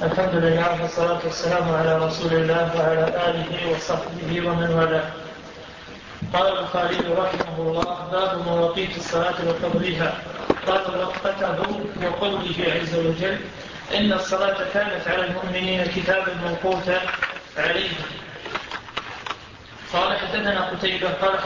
الحمد لله والصلاة والسلام على رسول الله وعلى آله وصحبه ومن والاه. قال البخاري رحمه الله: باب مواقيت الصلاة وفضلها. قال وقته وقوله عز وجل: إن الصلاة كانت على المؤمنين كتابا موقوتا عليهم. قال حدثنا قتيبة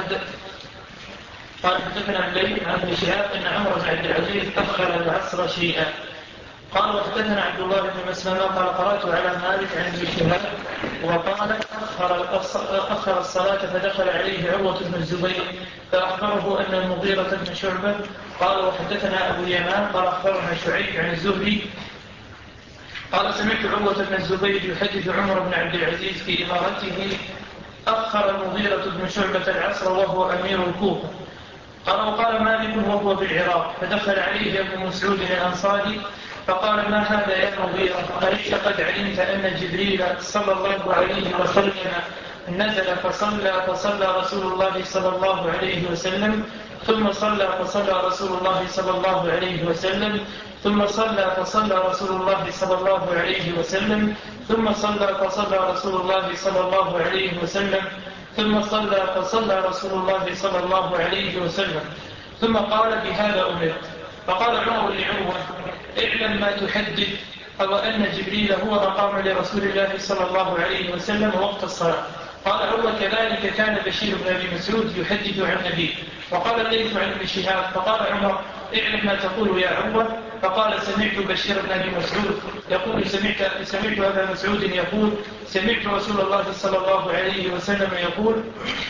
قال حدثنا الليث عن ابن شهاب أن عمرو بن عبد العزيز أخر العصر شيئا. قال وحدثنا عبد الله بن مسلمة قال قرأت على مالك عن ابن شهاب وقال أخر الصلاة فدخل عليه عروة بن الزبير فأخبره أن المغيرة بن شعبة قال وحدثنا أبو اليمان قال أخبرنا شعيب عن الزهري قال سمعت عروة بن الزبير يحدث عمر بن عبد العزيز في إمارته أخر المغيرة بن شعبة العصر وهو أمير الكوفة. قال وقال مالك وهو بالعراق فدخل عليه أبو مسعود الأنصاري فقال ما هذا يا مغيرة؟ أليس قد علمت أن جبريل صلى الله عليه وسلم نزل فصلى رسول الله صلى الله عليه وسلم ثم صلى فصلى رسول الله صلى الله عليه وسلم ثم صلى فصلى رسول الله صلى الله عليه وسلم ثم صلى فصلى رسول الله صلى الله عليه وسلم ثم صلى فصلى رسول الله صلى الله عليه وسلم ثم قال بهذا أمرت. فقال عمر لعروة اعلم ما تحدث أو أن جبريل هو مقام لرسول الله صلى الله عليه وسلم وقت الصلاة. قال عروة كذلك كان بشير بن أبي مسعود يحدث عن النبي. وقال الليث عن ابن شهاب فقال عمر اعلم ما تقول يا عروة. فقال سمعت بشير بن أبي مسعود يقول سمعت أبا مسعود يقول سمعت رسول الله صلى الله عليه وسلم يقول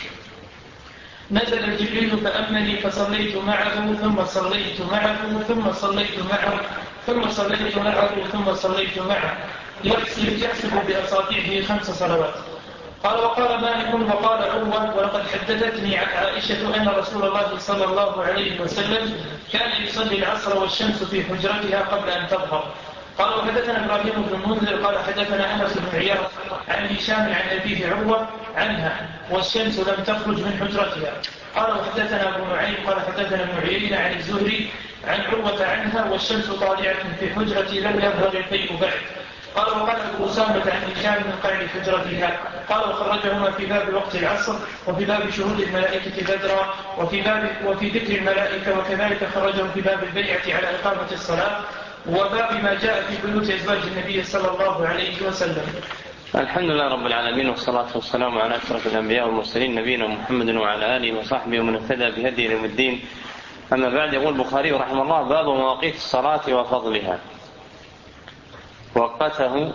نزل جبريل فأمني فصليت معه ثم صليت معه ثم صليت معه ثم صليت معه ثم صليت معه يحسب بأصابعه 5 صلوات. قال وقال مالك وقال عروة ولقد حدثتني عائشة أن رسول الله صلى الله عليه وسلم كان يصلي العصر والشمس في حجرتها قبل أن تظهر. قال وحدثنا إبراهيم بن المنذر قال حدثنا أنس بن عياض عن هشام عن أبيه عروة عنها والشمس لم تخرج من حجرتها. قال وحدثنا أبو نعيم قال حدثنا ابن عيينة عن الزهري عن عروة عنها والشمس طالعة في حجرتي لم يظهر الفيء بعد. قال وقال أبو أسامة عن هشام من قعد حجرتها. قال وخرجهما في باب وقت العصر وفي باب شهود الملائكة بدرا وفي ذكر الملائكة وكذلك خرجه في باب البيعة على إقامة الصلاة وباب ما جاء في بيوت أزواج النبي صلى الله عليه وسلم. الحمد لله رب العالمين والصلاة والسلام على أشرف الأنبياء والمرسلين نبينا محمد وعلى آله وصحبه ومن اهتدى بهديه إلى الدين. أما بعد يقول البخاري رحمه الله باب مواقيت الصلاة وفضلها. وقته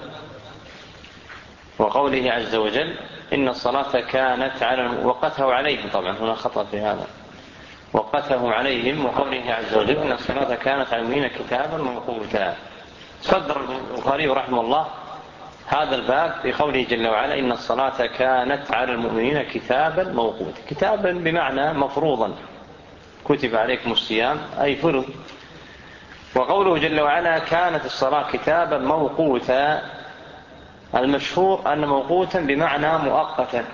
وقوله عز وجل إن الصلاة كانت وقته عليهم. طبعا هنا خطأ في هذا وقته عليهم وقوله عز وجل إن الصلاة كانت على المؤمنين كتابا موقوتا. صدر البخاري رحمه الله هذا الباب في قوله جل وعلا إن الصلاة كانت على المؤمنين كتابا موقوتا. كتابا بمعنى مفروضا كتب عليكم الصيام أي فرض. وقوله جل وعلا كانت الصلاة كتابا موقوتا المشهور أن موقوتا بمعنى مؤقتا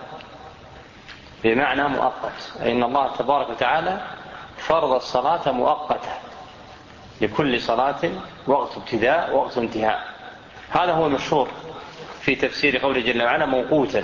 أي إن الله تبارك وتعالى فرض الصلاة مؤقتة لكل صلاة وقت ابتداء وقت انتهاء. هذا هو المشهور في تفسير قوله جل وعلا موقوتا.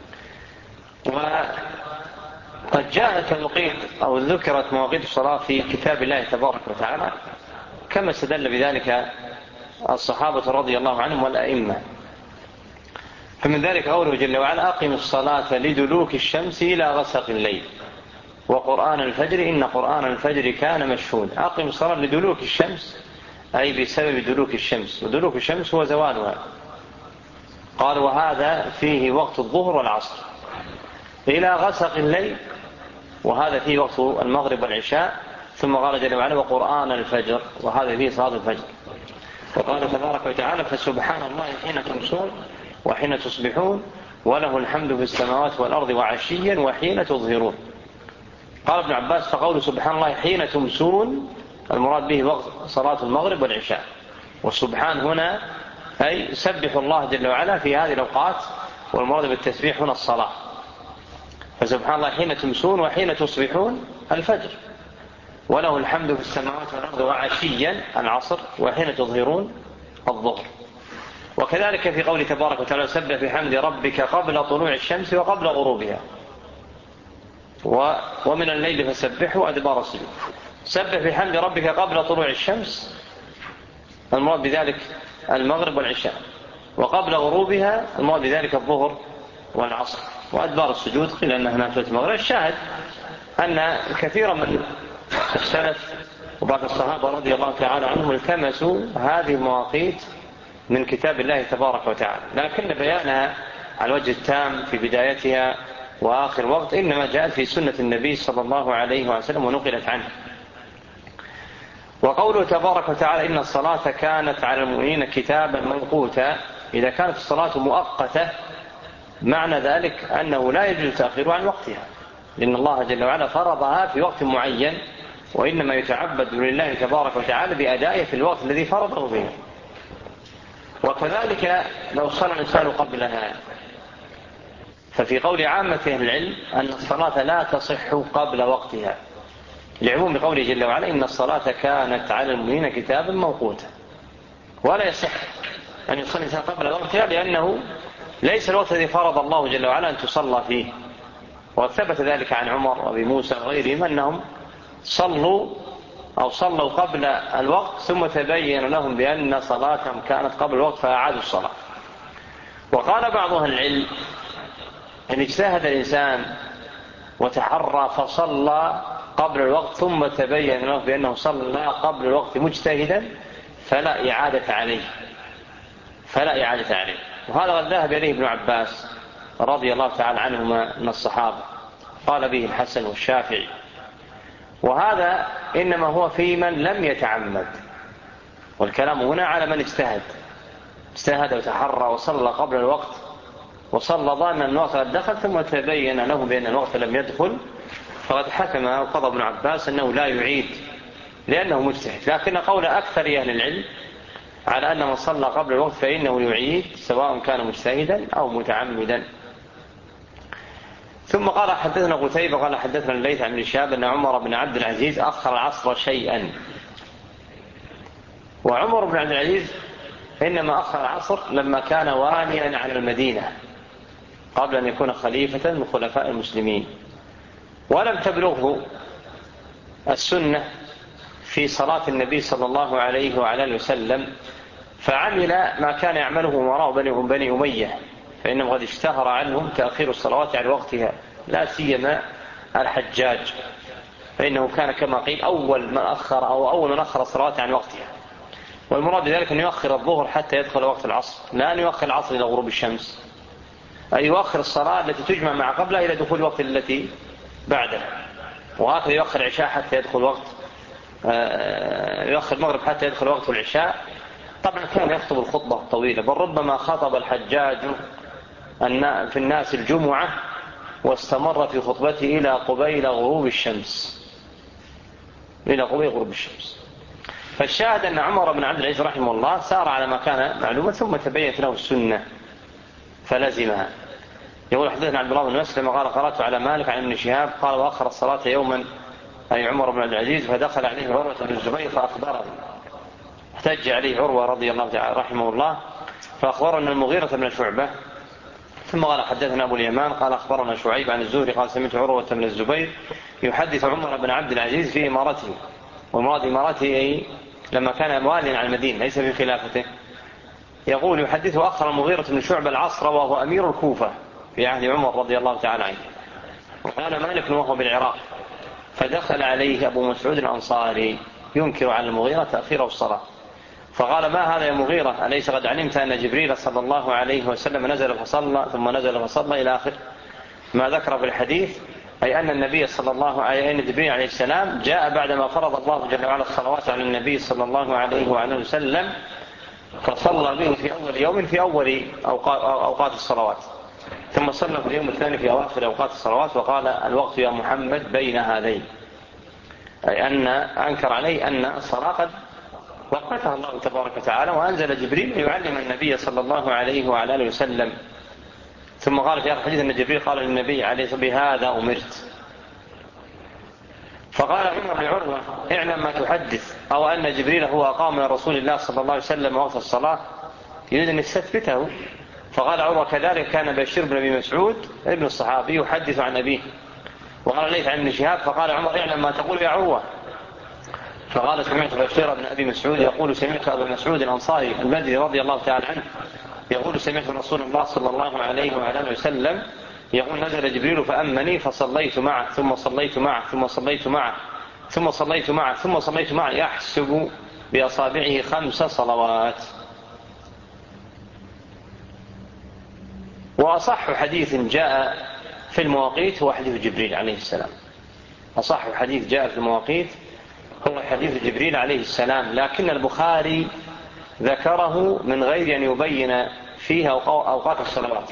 وقد جاءت توقيت أو ذكرت مواقيت الصلاة في كتاب الله تبارك وتعالى كما استدل بذلك الصحابة رضي الله عنهم والأئمة. فمن ذلك قوله جل وعلا أقم الصلاة لدلوك الشمس إلى غسق الليل وقرآن الفجر إن قرآن الفجر كان مشهودا. أقم الصلاة لدلوك الشمس أي بسبب دلوك الشمس ودلوك الشمس هو زوالها. قال وهذا فيه وقت الظهر والعصر إلى غسق الليل وهذا فيه وقت المغرب والعشاء. ثم قال جل وعلا وقرآن الفجر وهذا فيه صلاة الفجر. وقال تبارك وتعالى فسبحان الله حين تمسون وحين تصبحون وله الحمد في السماوات والأرض وعشيا وحين تظهرون. قال ابن عباس فقول سبحان الله حين تمسون المراد به وقت صلاة المغرب والعشاء. والسبحان هنا أي سبح الله جل وعلا في هذه الأوقات والمراد بالتسبيح هنا الصلاة. فسبحان الله حين تمسون وحين تصبحون الفجر وله الحمد في السماوات والأرض وعشيا العصر وحين تظهرون الظهر. وكذلك في قوله تبارك وتعالى سبح بحمد ربك قبل طلوع الشمس وقبل غروبها ومن الليل فسبحه وأدبار السجود. سبح بحمد ربك قبل طلوع الشمس المراد بذلك المغرب والعشاء، وقبل غروبها المراد بذلك الظهر والعصر، وأدبار السجود قيل أنها نافلة المغرب. الشاهد أن كثيرا من السلف وبعض الصحابة رضي الله تعالى عنهم التمسوا هذه المواقيت من كتاب الله تبارك وتعالى، لكن بيانها على الوجه التام في بدايتها وآخر وقت إنما جاءت في سنة النبي صلى الله عليه وسلم ونقلت عنه. وقوله تبارك وتعالى إن الصلاة كانت على المؤمنين كتابا موقوتا، إذا كانت الصلاة مؤقتة معنى ذلك أنه لا يجوز تأخيرها عن وقتها، لأن الله جل وعلا فرضها في وقت معين، وإنما يتعبد لله تبارك وتعالى بأدائه في الوقت الذي فرضه به. وكذلك لو صلى الإنسان قبلها، ففي قول عامة أهل العلم أن الصلاة لا تصح قبل وقتها، لعموم قوله جل وعلا إن الصلاة كانت على المؤمنين كتابا موقوتا، ولا يصح أن يصلي الإنسان قبل وقتها، لأنه ليس الوقت الذي فرض الله جل وعلا أن تصلى فيه. وثبت ذلك عن عمر وابي موسى وغيرهم أنهم صلوا قبل الوقت ثم تبين لهم بأن صلاتهم كانت قبل الوقت فأعادوا الصلاة. وقال بعض أهل العلم إن اجتهد الإنسان وتحرى فصلى قبل الوقت ثم تبين له بأنه صلى قبل الوقت مجتهدا فلا إعادة عليه. وهذا قد ذهب إليه ابن عباس رضي الله تعالى عنهما من الصحابة، قال به الحسن والشافعي. وهذا إنما هو في من لم يتعمد، والكلام هنا على من اجتهد وتحرى وصلى قبل الوقت وصلى ظانا أن الوقت قد دخل ثم تبين له بأن الوقت لم يدخل، فقد حكم وقضى ابن عباس أنه لا يعيد لأنه مجتهد. لكن قول أكثر أهل العلم على أن من صلى قبل الوقت فإنه يعيد سواء كان مجتهدا أو متعمدا. ثم قال حدثنا قتيبة قال حدثنا الليث عن ابن شهاب أن عمر بن عبد العزيز أخر العصر شيئا. وعمر بن عبد العزيز إنما أخر العصر لما كان واليا على المدينة قبل أن يكون خليفة من خلفاء المسلمين، ولم تبلغه السنة في صلاة النبي صلى الله عليه وعلى اله وسلم، فعمل ما كان يعمله وراء بني أمية، فإنهم قد اشتهر عنهم تأخير الصلوات عن وقتها، لا سيما الحجاج، فإنه كان كما قيل أول من أخر الصلوات عن وقتها. والمراد بذلك أن يؤخر الظهر حتى يدخل وقت العصر، لا أن يؤخر العصر إلى غروب الشمس، أي يؤخر الصلاة التي تجمع مع قبلها إلى دخول الوقت التي بعدها. وهكذا يؤخر العشاء حتى يدخل وقت يؤخر المغرب حتى يدخل وقت العشاء. طبعا كان يخطب الخطبة الطويلة، بل ربما خطب الحجاج في الناس الجمعة واستمر في خطبته إلى قبيل غروب الشمس. فالشاهد أن عمر بن عبد العزيز رحمه الله سار على ما كان معلوما ثم تبينت له السنة فلزمها. يقول حدثنا عبد الله بن مسلم قال قرأت على مالك عن ابن شهاب قال وأخر الصلاة يوما أي عمر بن عبد العزيز فدخل عليه عروة بن الزبير فأخبره، احتج عليه عروة رضي الله تعالى رحمه الله فأخبره أن المغيرة بن شعبة. ثم قال حدثنا أبو اليمان قال أخبرنا شعيب عن الزهري قال سمعت عروة بن الزبير يحدث عمر بن عبد العزيز في إمارته، ومراد إمارته لما كان واليا على المدينة ليس في خلافته. يقول يحدثه أخر المغيرة بن شعبة العصر وهو أمير الكوفة في عهد عمر رضي الله تعالى عنه، وكان مالك وهو بالعراق، فدخل عليه أبو مسعود الأنصاري ينكر على المغيرة تأخير الصلاة، فقال ما هذا يا مغيرة أليس قد علمت أن جبريل صلى الله عليه وسلم نزل فصلى ثم نزل فصلى إلى آخر ما ذكر في الحديث، أي أن النبي صلى الله عليه وسلم جبريل عليه السلام جاء بعدما فرض الله جل وعلا الصلوات على النبي صلى الله عليه وعلى وسلم فصلى به في أول يوم في أول أوقات الصلوات، ثم صلى في اليوم الثاني في أواخر أوقات الصلوات، وقال الوقت يا محمد بين هذين، أي أن أنكر عليه أن الصلاة قد وقتها الله تبارك وتعالى، وأنزل جبريل يعلم النبي صلى الله عليه وعلى آله وسلم. ثم قال في الحديث أن جبريل قال للنبي عليه الصلاة والسلام بهذا أمرت. فقال عمر لعروة اعلم ما تحدث، أو أن جبريل هو أقام من رسول الله صلى الله عليه وسلم وقت الصلاة، يريد أن يستثبته. فقال عروة كذلك كان بشير بن أبي مسعود ابن الصحابي يحدث عن أبيه. وقال ليث عن ابن شهاب فقال عمر اعلم ما تقول يا عروة. فقال سمعت بشير بن أبي مسعود يقول سمعت أبا مسعود الأنصاري البدري رضي الله تعالى عنه يقول سمعت رسول الله صلى الله عليه وعلى اله وسلم يقول نزل جبريل فأمني فصليت معه ثم صليت معه ثم صليت معه ثم صليت معه ثم صليت معه يحسب بأصابعه 5 صلوات. وأصح حديث جاء في المواقيت هو حديث جبريل عليه السلام. أصح حديث جاء في المواقيت هو حديث جبريل عليه السلام، لكن البخاري ذكره من غير أن يبين فيها أوقات الصلوات،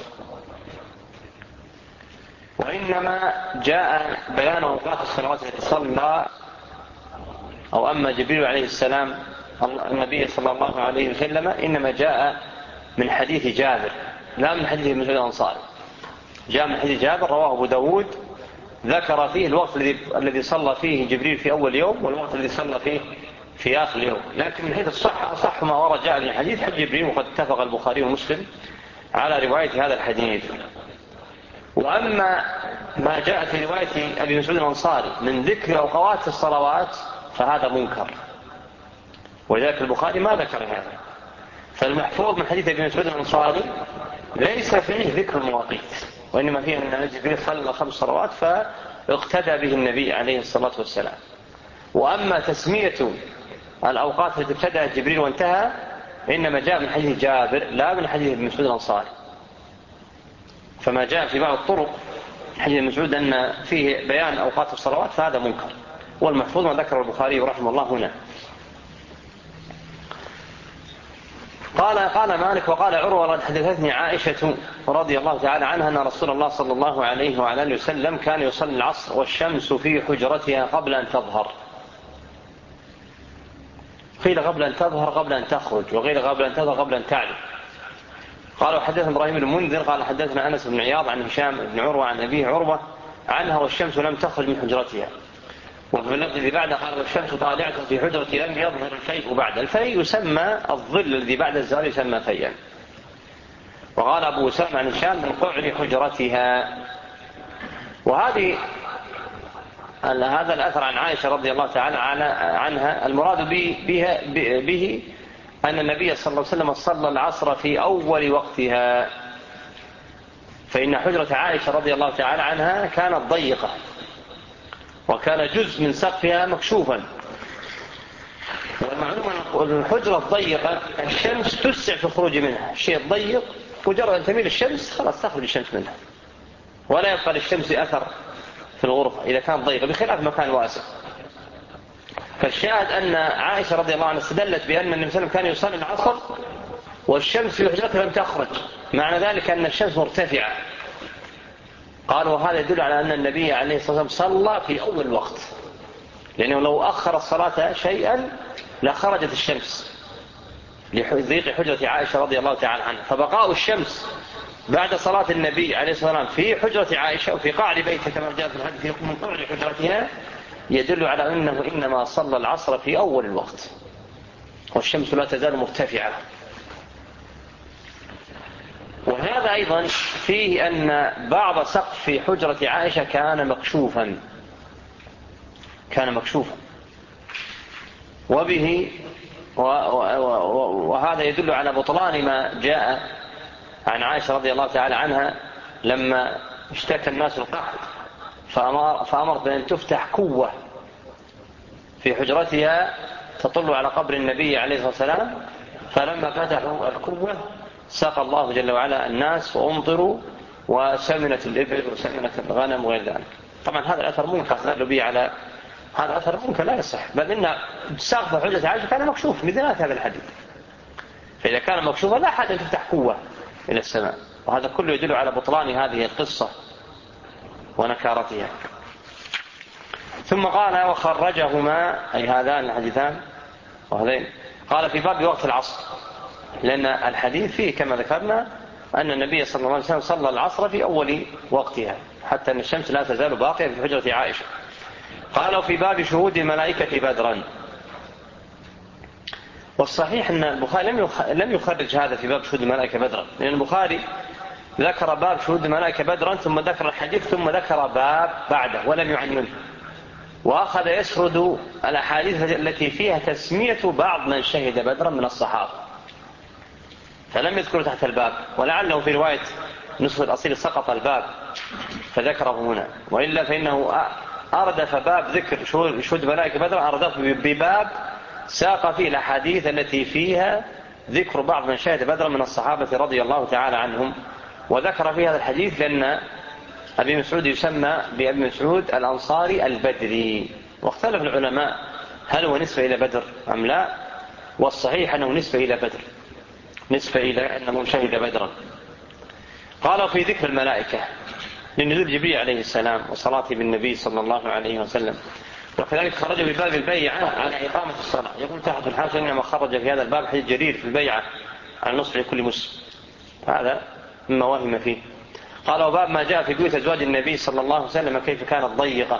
وإنما جاء بيان أوقات الصلوات التي صلى أو أما جبريل عليه السلام النبي صلى الله عليه وسلم إنما جاء من حديث جابر لا من حديث ابن مسعود الأنصاري. جاء من حديث جابر رواه أبو داود ذكر فيه الوقت الذي صلى فيه جبريل في أول يوم والوقت الذي صلى فيه في آخر اليوم، لكن من حيث الصحة أصح ما ورد جاء من حديث جبريل، وقد اتفق البخاري ومسلم على رواية هذا الحديث. وأما ما جاء في رواية أبي مسعود الأنصاري من ذكر أوقات الصلوات فهذا منكر، ولذلك البخاري ما ذكر هذا. فالمحفوظ من حديث أبي مسعود الأنصاري ليس فيه ذكر المواقيت، وإنما فيه أن جبريل صلى 5 صلوات فاقتدى به النبي عليه الصلاة والسلام. وأما تسمية الأوقات التي ابتدأ جبريل وانتهى إنما جاء من حديث جابر لا من حديث ابن مسعود الأنصاري. فما جاء في بعض الطرق حديث ابن مسعود أن فيه بيان أوقات الصلوات فهذا منكر، والمحفوظ ما ذكر البخاري رحمه الله هنا. قال مالك وقال عروة قد حدثتني عائشة رضي الله تعالى عنها أن رسول الله صلى الله عليه وعلى اله وسلم كان يصلي العصر والشمس في حجرتها قبل أن تظهر. قيل قبل أن تظهر قبل أن تخرج، وقيل قبل أن تظهر قبل أن تعلم. قال وحدثنا إبراهيم بن المنذر قال حدثنا أنس بن عياض عن هشام بن عروة عن أبيه عروة عنها والشمس لم تخرج من حجرتها. وفي اللفظ الذي بعده قال والشمس طالعة في حجرة لم يظهر الفيء بعد. الفيء يسمى الظل الذي بعد الزوال يسمى فيئا. وقال أبو أسامة عن هشام من قعر حجرتها. وهذه هذا الأثر عن عائشة رضي الله تعالى عنها المراد به أن النبي صلى الله عليه وسلم صلى العصر في أول وقتها، فإن حجرة عائشة رضي الله تعالى عنها كانت ضيقة وكان جزء من سقفها مكشوفا. والمعلومة أن الحجرة الضيقة الشمس تسع في الخروج منها، الشيء الضيق مجرد أن تميل الشمس خلاص تخرج الشمس منها ولا يبقى للشمس أثر في الغرفة إذا كان ضيقة، بخلاف مكان واسع. فالشاهد أن عائشة رضي الله عنها استدلت بأن النبي صلى الله عليه وسلم كان يصلي العصر والشمس في حجرته لم تخرج، معنى ذلك أن الشمس مرتفعة. قالوا وهذا يدل على أن النبي عليه الصلاة والسلام صلى في أول وقت، لأنه لو أخر الصلاة شيئا لخرجت الشمس لضيق حجرة عائشة رضي الله تعالى عنها. فبقاء الشمس بعد صلاة النبي عليه الصلاة والسلام في حجرة عائشة وفي قعر بيته كما جاء في الحديث من قعر حجرتها يدل على أنه إنما صلى العصر في أول الوقت والشمس لا تزال مرتفعة. وهذا أيضا فيه أن بعض سقف حجرة عائشة كان مكشوفا وبه وهذا يدل على بطلان ما جاء عن عائشة رضي الله تعالى عنها لما اشتكى الناس القحط فأمرت بأن تفتح كوة في حجرتها تطل على قبر النبي عليه الصلاة والسلام، فلما فتحوا الكوة ساق الله جل وعلا الناس وأمطروا وسمنت الإبل وسمنت الغنم وغير ذلك. طبعا هذا الأثر منكر استدل به على هذا أثر منكر لا يصح، بل إن سقف حجرة عائشة كان مكشوف مثلات هذا الحديث، فإذا كان مكشوفا لا حد أن تفتح قوة إلى السماء. وهذا كله يدل على بطلان هذه القصة ونكارتها. ثم قال وخرجهما أي هذان الحديثان وهذين قال في باب وقت العصر، لأن الحديث فيه كما ذكرنا أن النبي صلى الله عليه وسلم صلى العصر في أول وقتها حتى أن الشمس لا تزال باقية في حجرة عائشة. قالوا في باب شهود الملائكة بدرا. والصحيح أن البخاري لم يخرج هذا في باب شهود الملائكة بدرا، لأن البخاري ذكر باب شهود الملائكة بدرا ثم ذكر الحديث ثم ذكر باب بعده ولم يعننه، وأخذ يسرد الأحاديث التي فيها تسمية بعض من شهد بدرا من الصحابة، فلم يذكره تحت الباب، ولعله في رواية نصف الأصيل سقط الباب فذكره هنا، وإلا فإنه أردف باب ذكر شهود الملائكة بدرا أردف بباب ساق فيه الأحاديث التي فيها ذكر بعض من شهد بدرا من الصحابة رضي الله تعالى عنهم، وذكر في هذا الحديث لأن أبي مسعود يسمى بأبي مسعود الأنصاري البدري، واختلف العلماء هل هو نسبة إلى بدر أم لا، والصحيح أنه نسبة إلى بدر، نسبة إلى أنه شهد بدرا. قال في ذكر الملائكة لنزول جبريل عليه السلام وصلاته بالنبي صلى الله عليه وسلم، وكذلك خرج بباب البيعة على إقامة الصلاة، يقول تحت الحاشية إنما خرج في هذا الباب حديث جرير في البيعة على النصح لكل مسلم، هذا مما وهم فيه. قال وباب ما جاء في بيوت أزواج النبي صلى الله عليه وسلم كيف كانت ضيقة،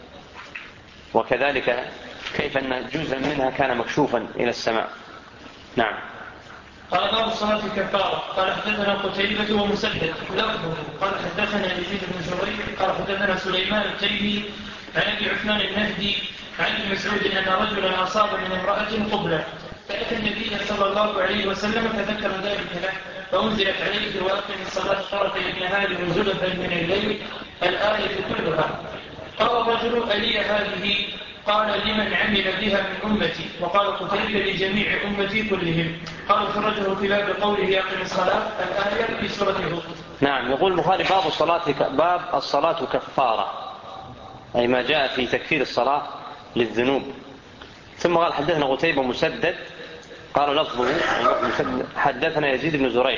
وكذلك كيف أن جزءا منها كان مكشوفا إلى السماء. نعم. قال باب الصلاة كفارة. قال حدثنا قتيبة ومسدد لفظه قال حدثنا يزيد بن زريع قال حدثنا سليمان التيمي عن أبي عثمان النهدي عن ابن مسعود أن رجلا أصاب من امرأة قبلة فأتى النبي صلى الله عليه وسلم فذكر ذلك له فأنزلت عليه وأقم الصلاة طرفي النهار وزلفا من الليل الآية كلها. قال الرجل ألي هذه؟ قال لمن عمل بها من أمتي. وقال قتيبة لجميع أمتي كلهم. قال خرجه في باب قوله أقم الصلاة الآية في سورة هود. نعم. يقول البخاري باب الصلاة كفارة، أي ما جاء في تكفير الصلاة للذنوب. ثم قال حدثنا قتيبة مسدد قال لفظه حدثنا يزيد بن زريع،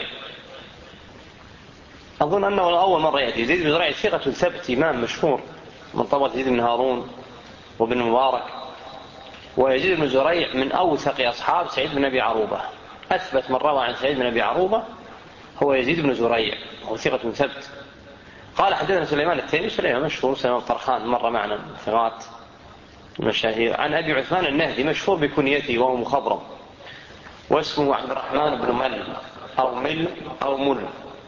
أظن أنه أول مرة يأتي. يزيد بن زريع ثقة ثبت إمام مشهور من طبقة يزيد بن هارون وابن مبارك، ويزيد بن زريع من أوثق أصحاب سعيد بن أبي عروبة، أثبت من روى عن سعيد بن أبي عروبة هو يزيد بن زريع وهو ثقة ثبت. قال حدثنا سليمان التيمي، سليمان مشهور، سليمان الطرخان مر معنا ثقات المشاهير، عن أبي عثمان النهدي مشهور بكنيته وهو مخضرم، واسمه عبد الرحمن بن مل أو مل،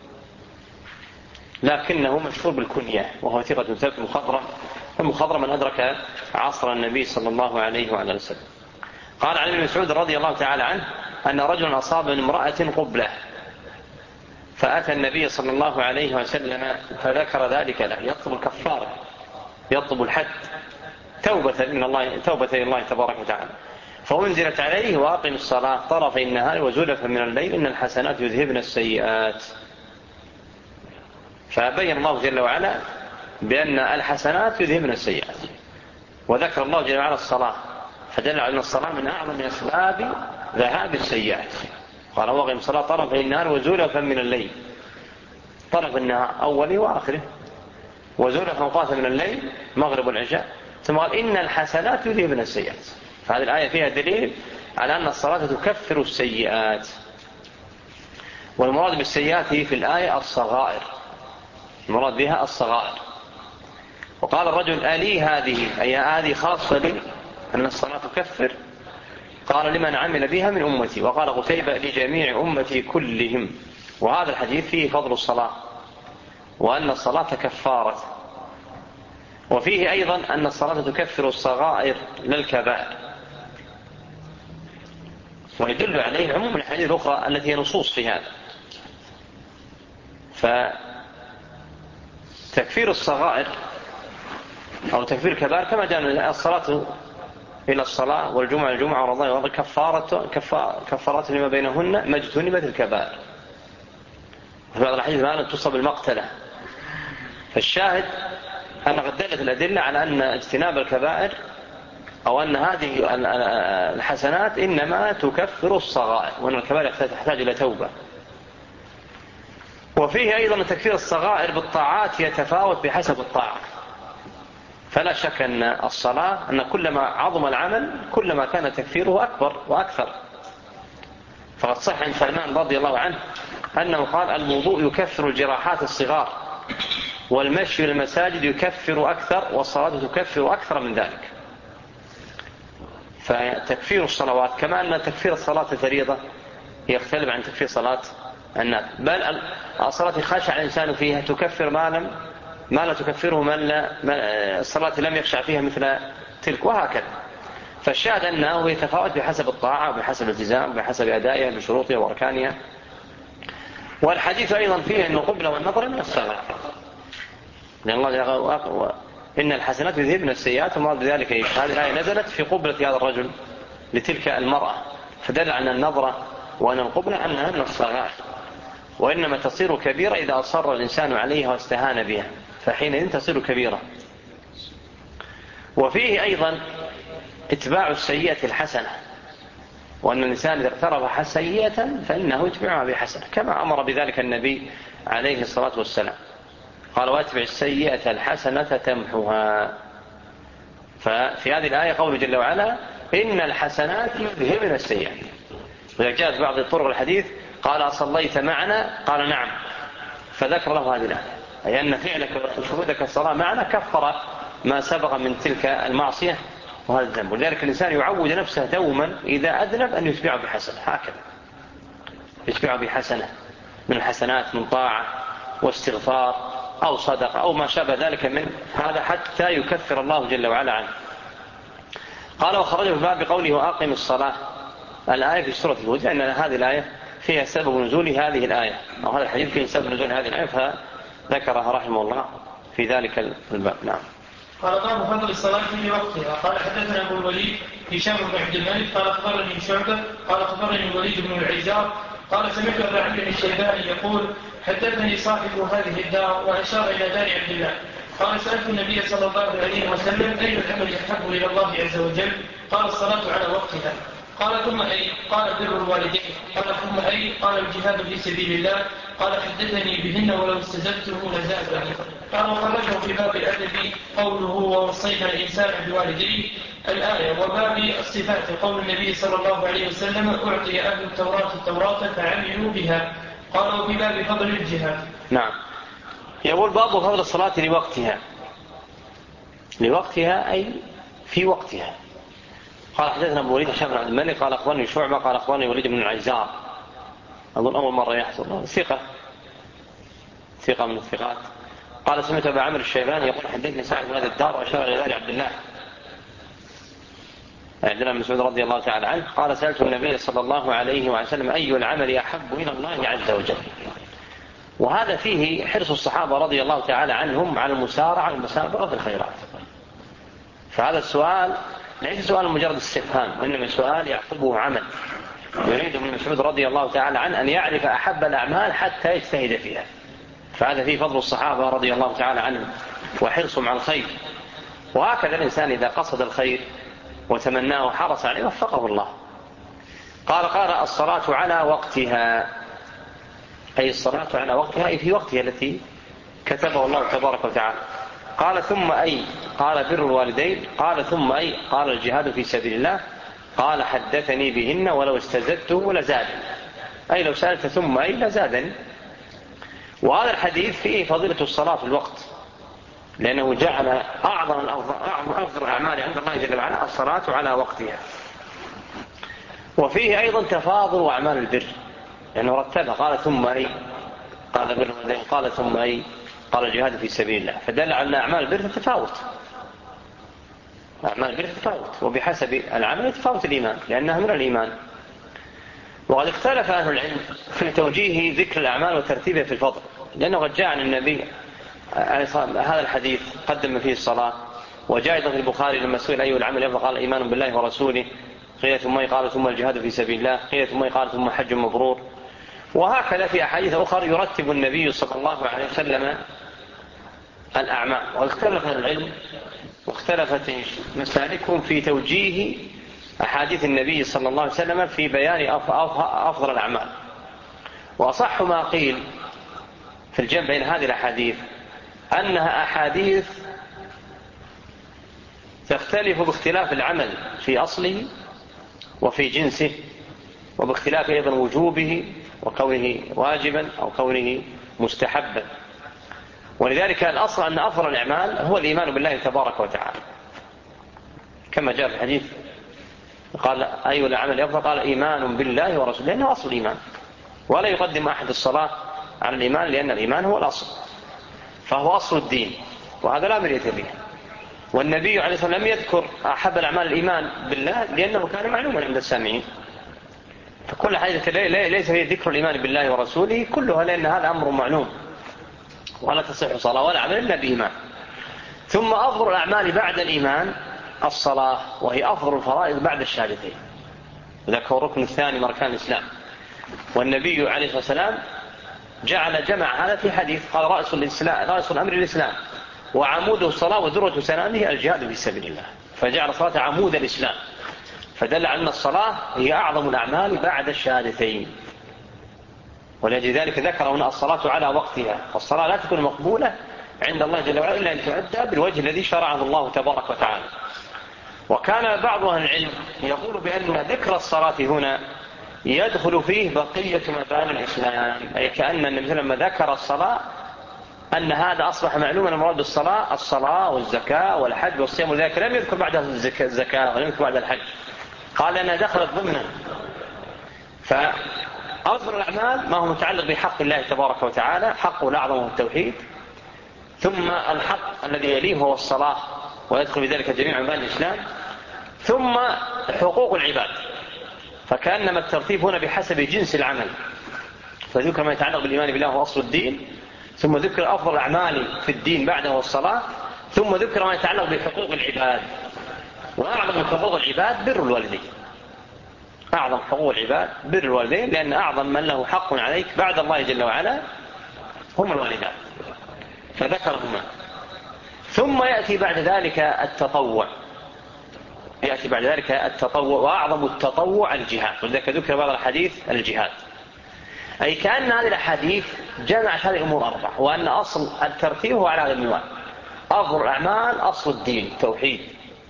لكنه مشهور بالكنية وهو ثقة ثبت مخضرم، المخضرم من أدرك عصر النبي صلى الله عليه وعلى وسلم. قال عن ابن مسعود رضي الله تعالى عنه أن رجلا أصاب من امرأة قبلة فأتى النبي صلى الله عليه وسلم فذكر ذلك له، يطلب الكفارة، يطلب الحد توبة إلى الله تبارك وتعالى. فأنزلت عليه وأقم الصلاة طرفي النهار وزلفا من الليل إن الحسنات يذهبن السيئات. فبين الله جل وعلا بأن الحسنات يذهبن السيئات، وذكر الله جل وعلا الصلاة فدل على أن الصلاة من أعظم أسباب ذهاب السيئات. قال وأقم الصلاة طرفي النهار وزلفا من الليل، طرف النهار أوله وآخره، وزلفا أوقات من الليل مغرب والعشاء، ثم قال إن الحسنات يذهبن السيئات. فهذه الآية فيها دليل على أن الصلاة تكفر السيئات، والمراد بالسيئات في الآية الصغائر، المراد بها الصغائر. وقال الرجل ألي هذه، أي هذه خاصة لي أن الصلاة تكفر؟ قال لمن عمل بها من أمتي. وقال قتيبة لجميع أمتي كلهم. وهذا الحديث فيه فضل الصلاة وأن الصلاة كفارة، وفيه أيضا أن الصلاة تكفر الصغائر للكبائر، ويدل عليه عموم الحديث الأخرى التي هي نصوص في هذا. فتكفير الصغائر أو تكفير الكبائر كما جاء الصلاة إلى الصلاة والجمعة الجمعة ورمضان كفارات لما بينهن ما اجتنبت الكبائر. في بعض الحديث ما تصب المقتلة. فالشاهد أن قد دلت الأدلة على أن اجتناب الكبائر أو أن هذه الحسنات إنما تكفر الصغائر، وأن الكبائر تحتاج إلى توبة. وفيه أيضا تكفير الصغائر بالطاعات يتفاوت بحسب الطاعة، فلا شك أن الصلاة أن كلما عظم العمل كلما كان تكفيره أكبر وأكثر. فقد صح عن سلمان رضي الله عنه أنه قال الوضوء يكفر الجراحات الصغار، والمشي للمساجد يكفر أكثر، والصلاة تكفر أكثر من ذلك. فتكفير الصلوات كما أن تكفير الصلاة الفريضة يختلف عن تكفير صلاة النافلة، بل الصلاة خاشع الإنسان فيها تكفر ما لا تكفره الصلاة لم يخشع فيها مثل تلك، وهكذا. فالشاهد أنه يتفاوت بحسب الطاعة وبحسب الالتزام وبحسب أدائها بشروطها وأركانها. والحديث أيضا فيه أن القبلة والنظر من الصلاة، لأن الله إن الحسنات يذهبن السيئات، ومراد بذلك هذه الآية نزلت في قبلة هذا الرجل لتلك المرأة، فدل على النظرة وأن القبلة أنها من الصلاة، وإنما تصير كبيرة إذا أصر الإنسان عليها واستهان بها، فحينئذ تصير كبيرة. وفيه أيضا اتباع السيئة الحسنة، وأن الإنسان إذا اقترف سيئة فإنه يتبعها بحسنة، كما أمر بذلك النبي عليه الصلاة والسلام، قال واتبع السيئة الحسنة تمحها. ففي هذه الآية قوله جل وعلا إن الحسنات يذهبن السيئات. وإذا جاءت بعض الطرق الحديث قال أصليت معنا؟ قال نعم، فذكر له هذه الآية، أي أن فعلك وشهودك الصلاة معنا كفر ما سبق من تلك المعصية وهذا الذنب. ولذلك الإنسان يعود نفسه دوما إذا أذنب أن يتبعه بحسنة، هكذا يتبعه بحسنة من الحسنات، من طاعة واستغفار أو صدق أو ما شابه ذلك من هذا، حتى يكفر الله جل وعلا عنه. قال وخرجه في باب قوله وأقم الصلاة، الآية في سورة الهود، لأن هذه الآية فيها سبب نزول هذه الآية، أو هذا الحديث فيه سبب نزول هذه الآية، فذكرها رحمه الله في ذلك الباب. نعم. قال باب فضل الصلاة في وقتها. قال حدثنا أبو الوليد هشام بن عبد الملك قال أخبرني شعبة قال أخبرني الوليد بن العيزار قال سمعت أبا عمرو الشيباني يقول حدثني صاحب هذه الدار، وأشار إلى دار عبد الله. قال سألت النبي صلى الله عليه وسلم أي العمل يحب إلى الله عز وجل؟ قال الصلاة على وقتها. قال ثم أي؟ قال بر الوالدين. قال ثم أي؟ قال الجهاد في سبيل الله. قال حدثني بهن ولو استزدته لزادني. قال وخرجه في باب الأدب قوله ووصينا الإنسان بوالديه الآية، وباب الصفات قول النبي صلى الله عليه وسلم أعطي أهل التوراة فعملوا بها. قال وفي باب فضل الجهاد. نعم. يقول باب فضل الصلاة لوقتها أي في وقتها. قال حدثنا أبو الوليد هشام بن عبد الملك قال أخبرني شعبة قال أخبرني الوليد بن العيزار، أظن أول مرة يحصل، ثقة من الثقات. قال سمعت أبا عمرو الشيباني يقول حدثني سعد بن هذا الدار، وأشار إلى ذلك عبد الله بن مسعود رضي الله تعالى عنه قال سألت النبي صلى الله عليه وسلم أي العمل أحب إلى الله عز وجل. وهذا فيه حرص الصحابة رضي الله تعالى عنهم على المسارعة والمسابقة في الخيرات. فهذا السؤال ليس سؤال مجرد استفهام، وإنما سؤال يعقبه عمل. يريد ابن مسعود رضي الله تعالى عنه أن يعرف أحب الأعمال حتى يجتهد فيها. فهذا فيه فضل الصحابة رضي الله تعالى عنهم وحرصهم على الخير. وهكذا الإنسان إذا قصد الخير وتمناه وحرص عليه وفقه الله. قال الصلاة على وقتها، أي الصلاة على وقتها أي في وقتها التي كتبه الله تبارك وتعالى. قال ثم أي؟ قال بر الوالدين. قال ثم أي؟ قال الجهاد في سبيل الله. قال حدثني بهن ولو استزدته لزادني، أي لو سألت ثم أي لزادني. وهذا الحديث فيه فضيلة الصلاة في الوقت، لأنه جعل أعظم الأعمال عند الله جل وعلا الصلاة على وقتها. وفيه أيضا تفاضل أعمال البر، لأنه رتبها قال ثم أي؟ قال بر الوالدين. قال ثم أي؟ قال الجهاد في سبيل الله. فدل على أن أعمال البر تتفاوت، أعمال البر تتفاوت، وبحسب العمل يتفاوت الإيمان، لأنها من الإيمان. وقد اختلف أهل العلم في توجيه ذكر الأعمال وترتيبها في الفضل، لأنه قد جاء عن النبي هذا الحديث قدم فيه الصلاة. وجاء في البخاري لما سئل أي العمل أفضل قال إيمان بالله ورسوله، قيل ثم قال ثم الجهاد في سبيل الله، قيل ثم قال ثم حج مبرور. وهكذا في أحاديث أخرى يرتب النبي صلى الله عليه وسلم الأعمال. واختلف العلم واختلفت مسالكهم في توجيه أحاديث النبي صلى الله عليه وسلم في بيان أفضل الأعمال. وأصح ما قيل في الجمع بين هذه الأحاديث أنها أحاديث تختلف باختلاف العمل في أصله وفي جنسه، وباختلاف أيضا وجوبه وكونه واجبا أو كونه مستحبا. ولذلك الأصل أن أفضل الأعمال هو الإيمان بالله تبارك وتعالى، كما جاء في حديث قال أي العمل أفضل؟ قال إيمان بالله ورسوله، لأنه أصل الإيمان، ولا يقدم أحد الصلاة على الإيمان، لأن الإيمان هو الأصل، فهو أصل الدين، وهذا لا مرية به. والنبي عليه الصلاة والسلام لم يذكر أحب الأعمال الإيمان بالله لأنه كان معلوما عند السامعين، فكل حاجة ليس هي ذكر الإيمان بالله ورسوله كلها، لأن هذا أمر معلوم، ولا تصح صلاة ولا عمل إلا بإيمان. ثم أفضل الأعمال بعد الإيمان الصلاة، وهي أفضل الفرائض بعد الشهادتين، ذاك هو الركن الثاني من أركان الإسلام. والنبي عليه الصلاة والسلام جمع هذا في حديث، قال رأس الأمر الإسلام، وعموده الصلاة، وذروة سنامه الجهاد في سبيل الله، فجعل الصلاة عمود الإسلام، فدل على أن الصلاة هي أعظم الأعمال بعد الشهادتين. ولأجل ذلك ذكر هنا الصلاة على وقتها، والصلاة لا تكون مقبولة عند الله جل وعلا إلا أن تؤدى بالوجه الذي شرعه الله تبارك وتعالى. وكان بعض أهل العلم يقول بأن ذكر الصلاة هنا يدخل فيه بقية مباني الإسلام، أي كأن النبي لما ذكر الصلاة أن هذا أصبح معلوما المراد بالصلاة الصلاة والزكاة والحج والصيام، وذلك لم يذكر بعدها الزكاة ولم يذكر بعدها الحج، قال أنها دخلت ضمنا. فأفضل الأعمال ما هو متعلق بحق الله تبارك وتعالى، حقه الأعظم هو التوحيد، ثم الحق الذي يليه هو الصلاة، ويدخل بذلك جميع مباني الإسلام، ثم حقوق العباد، فكأنما الترتيب هنا بحسب جنس العمل، فذكر ما يتعلق بالإيمان بالله هو أصل الدين، ثم ذكر أفضل الأعمال في الدين بعده الصلاة، ثم ذكر ما يتعلق بحقوق العباد، وأعظم حقوق العباد بر الوالدين، أعظم حقوق العباد بر الوالدين، لأن أعظم من له حق عليك بعد الله جل وعلا هم الوالدان، فذكرهما. ثم يأتي بعد ذلك التطوع، وأعظم التطوع الجهاد، ولذلك ذكر بعض الحديث الجهاد، أي كأن هذه الحديث جمعت هذه الأمور أربعة، وأن أصل الترتيب هو على هذا المنوال: أفضل الأعمال أصل الدين التوحيد،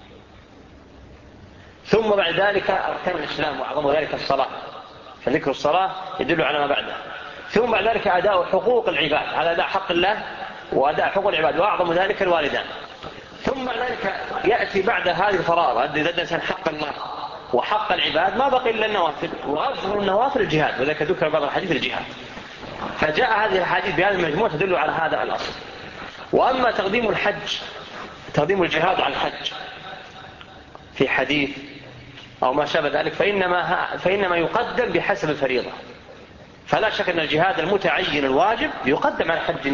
ثم بعد ذلك أركان الإسلام وأعظم ذلك الصلاة، فذكر الصلاة يدل على ما بعده، ثم بعد ذلك أداء حقوق العباد، على أداء حق الله وأداء حقوق العباد، وأعظم ذلك الوالدان، ثم بعد ذلك يأتي بعد هذه الفرائض التي تدل حق الله وحق العباد ما بقي إلا النوافل، وأفضل النوافل الجهاد، وذلك ذكر بعض الحديث الجهاد. فجاء هذه الحديث بهذه المجموعة تدل على هذا الأصل. وأما تقديم الجهاد على الحج في حديث أو ما شابه ذلك فإنما يقدم بحسب الفريضة، فلا شك أن الجهاد المتعين الواجب يقدم على الحج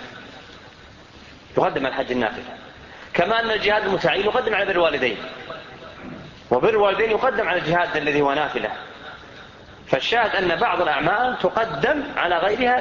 النافلة، كما أن الجهاد المتعين يقدم على بر الوالدين، وبر الوالدين يقدم على الجهاد الذي هو نافلة. فالشاهد أن بعض الأعمال تقدم على غيرها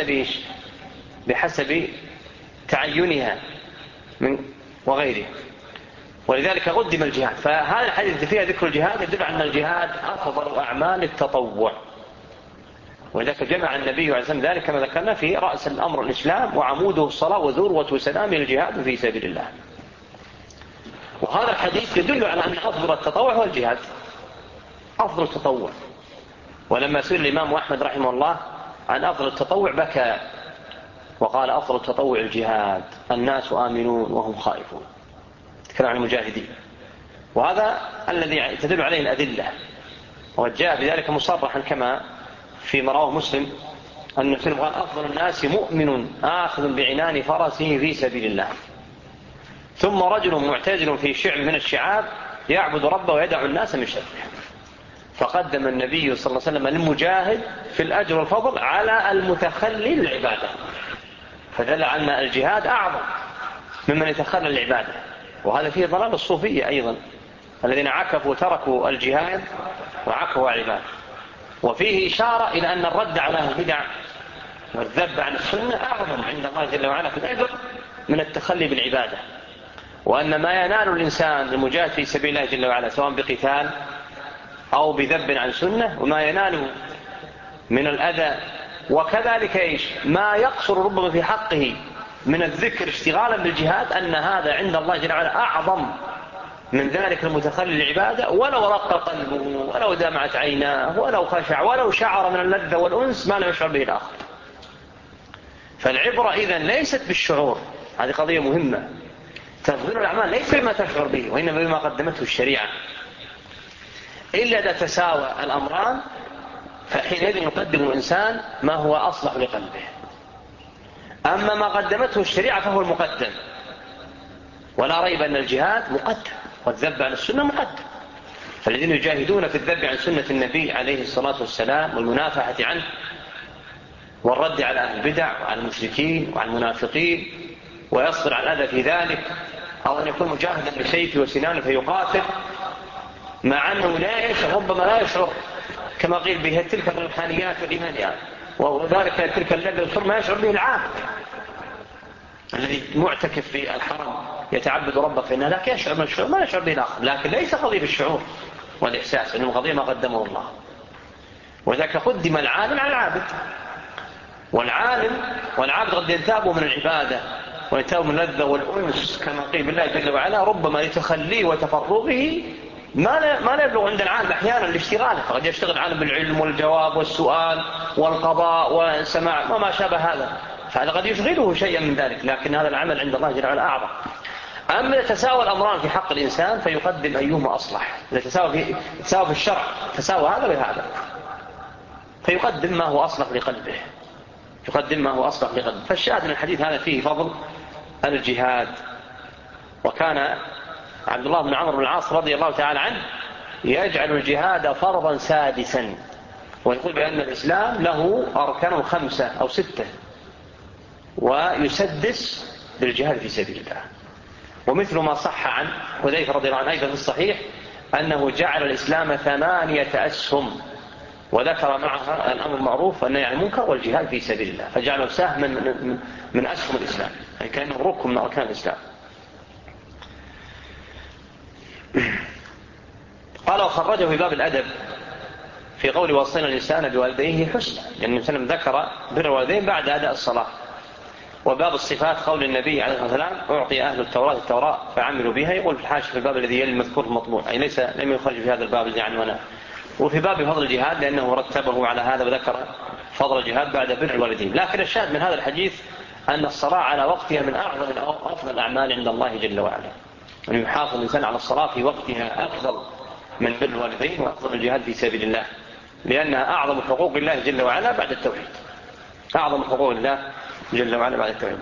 بحسب تعينها وغيره، ولذلك قدم الجهاد. فهذا الحديث فيها ذكر الجهاد يدل على أن الجهاد أفضل أعمال التطوع، ولذلك جمع النبي عليه الصلاة والسلام ذلك كما ذكرنا في رأس الأمر الإسلام، وعموده الصلاة، وذروة سنامه الجهاد في سبيل الله. وهذا الحديث يدل على أن أفضل التطوع هو الجهاد، أفضل التطوع. ولما سئل الإمام أحمد رحمه الله عن أفضل التطوع بكى وقال: أفضل التطوع الجهاد، الناس آمنون وهم خائفون. تكلم عن المجاهدين، وهذا الذي تدل عليه الأدلة، وجاء بذلك مصرحا كما في رواه مسلم أن مسلم قال: أفضل الناس مؤمن آخذ بعنان فرسه في سبيل الله، ثم رجل معتزل في شعب من الشعاب يعبد ربه ويدع الناس من شره. فقدم النبي صلى الله عليه وسلم المجاهد في الأجر والفضل على المتخلي للعبادة، فدل على أن الجهاد أعظم ممن يتخلى العبادة. وهذا فيه ضلال الصوفية أيضا، الذين عكفوا وتركوا الجهاد وعكفوا العبادة. وفيه إشارة إلى أن الرد على البدع والذب عن السنة أعظم عند الله جل وعلا في الأجر من التخلي بالعبادة، وأن ما ينال الإنسان المجاهد في سبيل الله جل وعلا سواء بقتال أو بذب عن سنة، وما يناله من الأذى، وكذلك ما يقصر ربما في حقه من الذكر اشتغالا بالجهاد، أن هذا عند الله جل وعلا أعظم من ذلك المتخلي العبادة، ولو رق قلبه ولو دمعت عيناه ولو خشع ولو شعر من اللذة والأنس ما لم يشعر به الآخر. فالعبرة إذن ليست بالشعور، هذه قضية مهمة. تفضيل الأعمال ليس بما تشعر به، وإنما بما قدمته الشريعة. إلا إذا تساوى الأمران فحينئذ يقدم الإنسان ما هو أصلح لقلبه. أما ما قدمته الشريعة فهو المقدم، ولا ريب أن الجهاد مقدم والذب عن السنة مقدم. فالذين يجاهدون في الذب عن سنة النبي عليه الصلاة والسلام والمنافحة عنه والرد على أهل البدع وعلى المشركين وعلى المنافقين ويصبر على الأذى في ذلك، أو أن يكون مجاهدا بسيفه وسنانه فيقاتل مع أنه ربما لا يشعر، كما قيل به تلك الروحانيات والإيمانيات، وذلك تلك اللذة والسرور ما يشعر به العابد الذي معتكف في الحرم يتعبد ربه فإنه لك يشعر من الشعور ما يشعر به الآخر، لكن ليس قضية بالشعور والإحساس، إنه قضية ما قدمه الله. وذاك قدم العالم على العابد، والعابد قد ينتابه من العبادة وينتابه من اللذة والأنس كما قيل بالله جل وعلا، ربما لتخليه وتفرغه ما لا يبلغ عند العالم أحيانا لاشتغاله، فقد يشتغل العالم بالعلم والجواب والسؤال والقضاء والسماع وما شابه هذا، فهذا قد يشغله شيئا من ذلك، لكن هذا العمل عند الله جل وعلا أعظم. أما تساوى الأمران في حق الإنسان فيقدم أيهما أصلح. إذا تساوى في الشرع تساوى هذا بهذا فيقدم ما هو أصلح لقلبه، فالشاهد من الحديث هذا فيه فضل الجهاد. وكان عبد الله بن عمرو بن العاص رضي الله تعالى عنه يجعل الجهاد فرضا سادسا، ويقول بأن الإسلام له أركان 5 أو 6، ويسدس بالجهاد في سبيل الله. ومثل ما صح عن حذيفة رضي الله عنه أيضا في الصحيح أنه جعل الإسلام 8 أسهم، وذكر معها الأمر المعروف والنهي عن المنكر والجهاد في سبيل الله، فجعله سهم من أسهم الإسلام، يعني كأنه ركن من أركان الإسلام. قال وخرجه في باب الأدب في قول وصينا الإنسان بوالديه حسنا، لأن النبي صلى الله عليه وسلم ذكر بر الوالدين بعد أداء الصلاة. وباب الصفات قول النبي عليه الصلاة والسلام أعطي أهل التوراة فعملوا بها، يقول في الحاشية في الباب الذي يلي المذكور المطبوع، أي لم يخرج في هذا الباب الذي عنوانه. وفي باب فضل الجهاد لأنه رتبه على هذا وذكر فضل الجهاد بعد بر الوالدين. لكن الشاهد من هذا الحديث أن الصلاة على وقتها من أعظم وأفضل الأعمال عند الله جل وعلا، أن يحافظ الإنسان على الصلاة في وقتها أفضل من بر الوالدين وأفضل الجهاد في سبيل الله، لأنها أعظم حقوق الله جل وعلا بعد التوحيد، أعظم حقوق الله جل وعلا بعد التوحيد.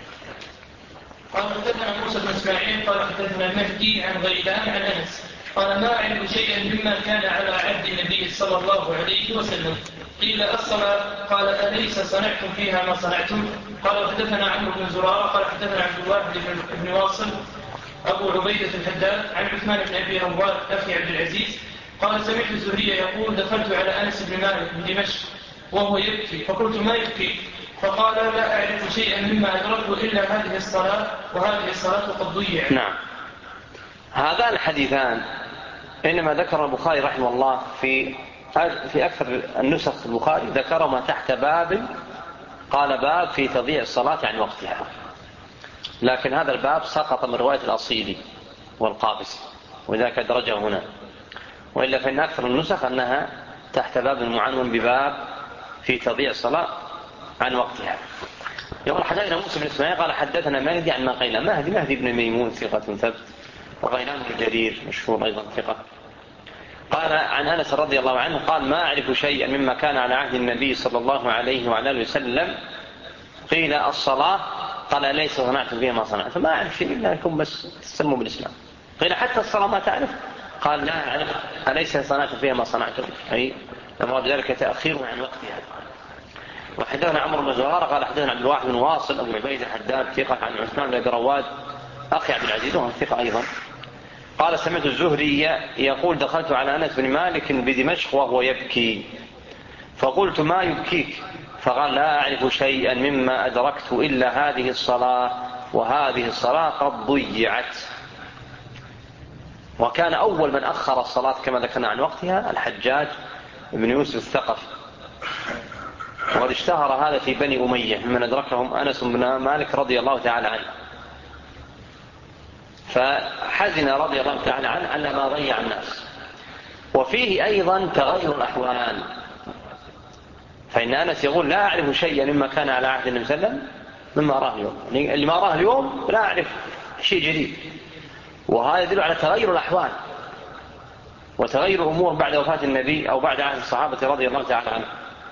قال حدثنا موسى بن إسماعيل قال حدثنا المهدي عن غيلان عن أنس قال ما أعرف شيئا مما كان على عهد النبي صلى الله عليه وسلم. قيل الصلاة قال أليس صنعتم فيها ما صنعتم؟ قال حدثنا عمرو بن زرارة قال حدثنا عبد الواحد بن واصل أبو عبيدة الحداد عن عثمان بن أبي رواد أخي عبد العزيز قال سمعت الزهري يقول دخلت على أنس بن مالك بدمشق وهو يبكي فقلت ما يبكي؟ فقال لا أعرف شيئا مما أدركه إلا هذه الصلاة وهذه الصلاة قد ضيعت. نعم، هذان الحديثان إنما ذكر البخاري رحمه الله في أكثر النسخ البخاري ذكرهما تحت باب، قال باب في تضييع الصلاة عن وقتها، لكن هذا الباب سقط من رواية الأصيلي والقابسي وذاك أدرجه هنا، وإلا فإن أكثر النسخ أنها تحت باب المعنون بباب في تضييع الصلاة عن وقتها. يقول حدثنا موسى بن إسماعيل قال حدثنا مهدي عن قيل مهدي بن ميمون ثقة ثبت، وغيلان بن جرير مشهور أيضا ثقة. قال عن أنس رضي الله عنه قال ما أعرف شيئا مما كان على عهد النبي صلى الله عليه وعلى آله وسلم. قيل الصلاة قال ليس صنعت فيها ما صنعت، فما أعرف شيء إلا لكم بس تسموا بالإسلام. قيل حتى الصلاة ما تعرف؟ قال لا أعرف أليس صنعت فيها ما صنعتم، أي لما ذلك تأخير عن وقتها. وحدثنا عمرو بن زرارة قال حدثنا عبد الواحد بن واصل أبو عبيدة الحداد ثقة عن عثمان بن أبي رواد أخي عبد العزيز وهو ثقة أيضا. قال سمعت الزهري يقول دخلت على أنس بن مالك بدمشق وهو يبكي فقلت ما يبكيك؟ فقال لا أعرف شيئا مما أدركت إلا هذه الصلاة وهذه الصلاة قد ضيعت. وكان أول من أخر الصلاة كما ذكرنا عن وقتها الحجاج بن يوسف الثقفي، وقد اشتهر هذا في بني أمية ممن أدركهم أنس بن مالك رضي الله تعالى عنه، فحزن رضي الله تعالى عنه على ما ضيع الناس. وفيه أيضا تغير الأحوال، فإن أنس يقول لا أعرف شيئا مما كان على عهد النبي صلى الله عليه وسلم مما راه اليوم، يعني اللي ما راه اليوم لا أعرف شيء جديد، وهذا يدل على تغير الأحوال. وتغير الأمور بعد وفاة النبي أو بعد عهد الصحابة رضي الله تعالى عنهم،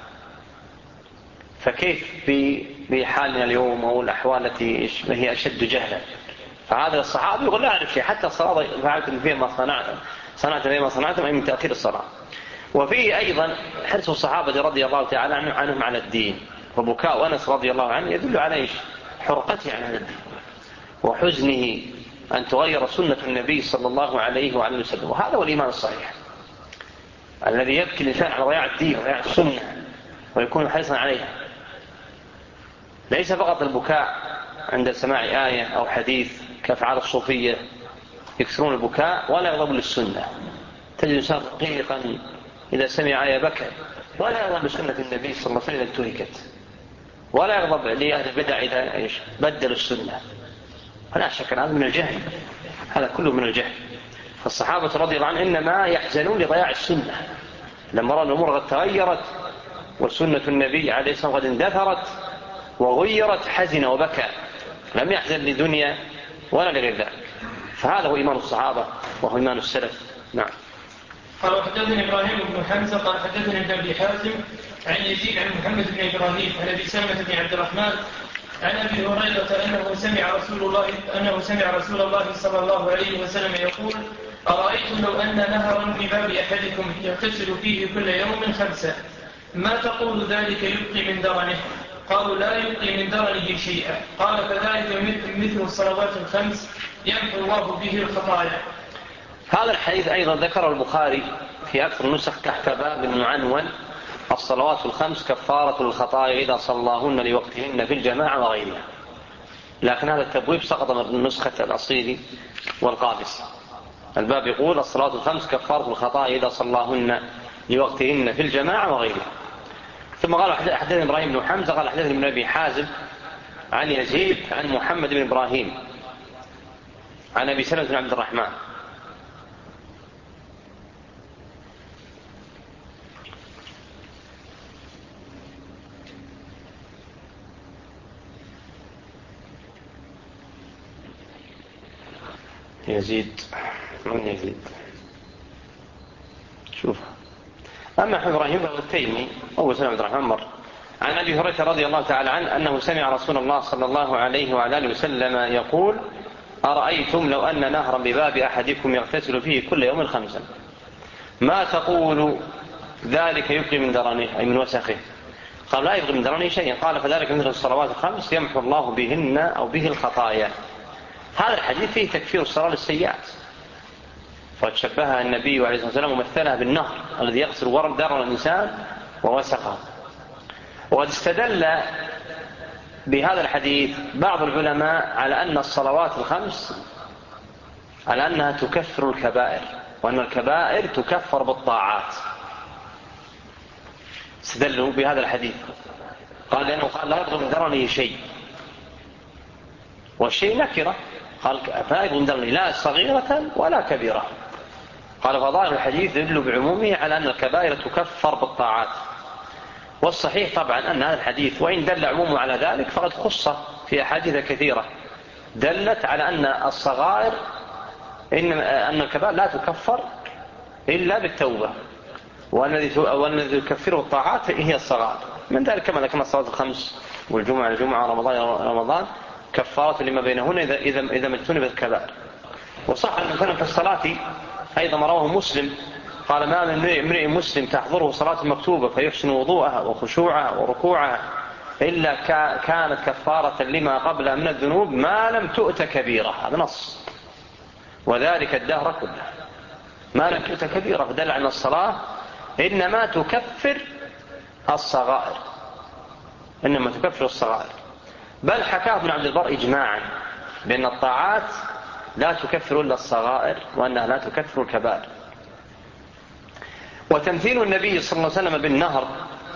فكيف بحالنا اليوم أو الأحوال التي هي أشد جهلا؟ فهذا الصحابي يقول لا أعرف شيء، حتى الصلاة فعلت فيها ما صنعت فيها ما صنعتم، أي من تأخير الصلاة. وفيه أيضا حرص الصحابة رضي الله تعالى عنهم على الدين، وبكاء أنس رضي الله عنه يدل على إيش؟ حرقته عن الدين وحزنه أن تغير سنة النبي صلى الله عليه وعلى وسلم. وهذا هو الإيمان الصحيح الذي يبكي الإنسان على ضياع الدين وضياع السنة ويكون حريصا عليها، ليس فقط البكاء عند سماع آية أو حديث كأفعال الصوفية يكثرون البكاء ولا يغضب للسنة. تجد الإنسان رقيقا إذا سمع آية بكى، ولا يغضب لسنة النبي صلى الله عليه وسلم إذا انتهكت، ولا يغضب لأهل البدع إذا بدلوا السنة. فلا شك هذا من الجهل، هذا كله من الجهل. فالصحابة رضي الله عنهم إنما يحزنون لضياع السنة، لما رأوا الأمور قد تغيرت وسنة النبي عليه الصلاة والسلام قد اندثرت وغيرت حزن وبكى، لم يحزن لدنيا ولا لغير ذلك. فهذا هو إيمان الصحابة وهو إيمان السلف. نعم. قال حدثني إبراهيم بن حمزة قال حدثني ابن أبي حازم عن يزيد عن محمد بن إبراهيم عن أبي سلمة بن عبد الرحمن عن أبي هريرة أنه سمع رسول الله صلى الله عليه وسلم يقول: أرأيتم لو أن نهرا بباب أحدكم يغتسل فيه كل يوم 5، ما تقول ذلك يبقي من درنه؟ قالوا: لا يبقي من درنه شيئا. قال: فذلك مثل الصلوات 5 يمحو الله به الخطايا. هذا الحديث أيضا ذكر البخاري في أكثر النسخ تحت باب معنون: الصلوات 5 كفارة للخطايا إذا صلاهن لوقتهن في الجماعة وغيرها. لكن هذا التبويب سقط من نسخة الأصيل والقابس. الباب يقول: الصلوات 5 كفارة للخطايا إذا صلاهن لوقتهن في الجماعة وغيرها. ثم قال: حدثني إبراهيم بن حمزة قال حدثني ابن أبي حازم عن يزيد عن محمد بن إبراهيم عن أبي سلمة بن عبد الرحمن. يزيد من يزيد؟ شوف. أما إبراهيم بن التيمي أبو سلمة بن عبد الرحمن مر عن أبي هريرة رضي الله تعالى عنه أنه سمع رسول الله صلى الله عليه وعلى آله وسلم يقول: أرأيتم لو أن نهرا بباب أحدكم يغتسل فيه كل يوم 5، ما تقول ذلك يبقي من درنه أي من وسخه؟ قال: لا يبقي من درنه شيئا. قال: فذلك مثل الصلوات 5 يمحو الله بهن أو به الخطايا. هذا الحديث فيه تكفير الصلاة للسيئات، فقد شبهها النبي عليه الصلاة والسلام ومثلها بالنهر الذي يغسل درن الإنسان ووسخه. وقد استدل بهذا الحديث بعض العلماء على أن الصلوات 5 على أنها تكفر الكبائر، وأن الكبائر تكفر بالطاعات. استدلوا بهذا الحديث، قال لأنه قال: لا يبقى من درنه شيء، والشيء نكرة، قال: فلا يبقى من درنه لا صغيرة ولا كبيرة. قال: فظاهر الحديث يدل بعمومه على أن الكبائر تكفر بالطاعات. والصحيح طبعا أن هذا الحديث وإن دل عمومه على ذلك فقد خص في أحاديث كثيرة دلت على أن الصغائر أن الكبائر لا تكفر إلا بالتوبة، والذي يكفره الطاعات هي الصغائر. من ذلك كما ذكرنا الصلاة 5 والجمعة رمضان كفارة لما بينهن إذا ما اجتنبت الكبائر. وصح أن كان في الصلاة أيضا رواه مسلم قال: ما من امرئ مسلم تحضره صلاة مكتوبة فيحسن وضوءها وخشوعها وركوعها إلا كانت كفارة لما قبل من الذنوب ما لم تؤت كبيرة. هذا نص، وذلك الدهر كله ما لم تؤت كبيرة، فدل على الصلاة إنما تكفر الصغائر، إنما تكفر الصغائر. بل حكاه ابن عبد البر إجماعا بأن الطاعات لا تكفر إلا الصغائر، وأنها لا تكفر الكبائر. وتمثيل النبي صلى الله عليه وسلم بالنهر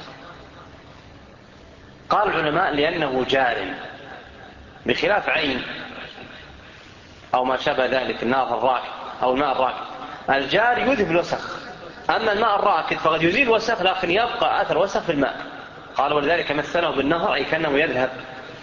قال العلماء لأنه جار بخلاف عين أو ما شابه ذلك، النار الراكد أو الماء الراكد. الجار يذهب الوسخ، أما الماء الراكد فقد يزيل الوسخ لكن يبقى أثر وسخ في الماء. قال: ولذلك مثله بالنهر أي كأنه يذهب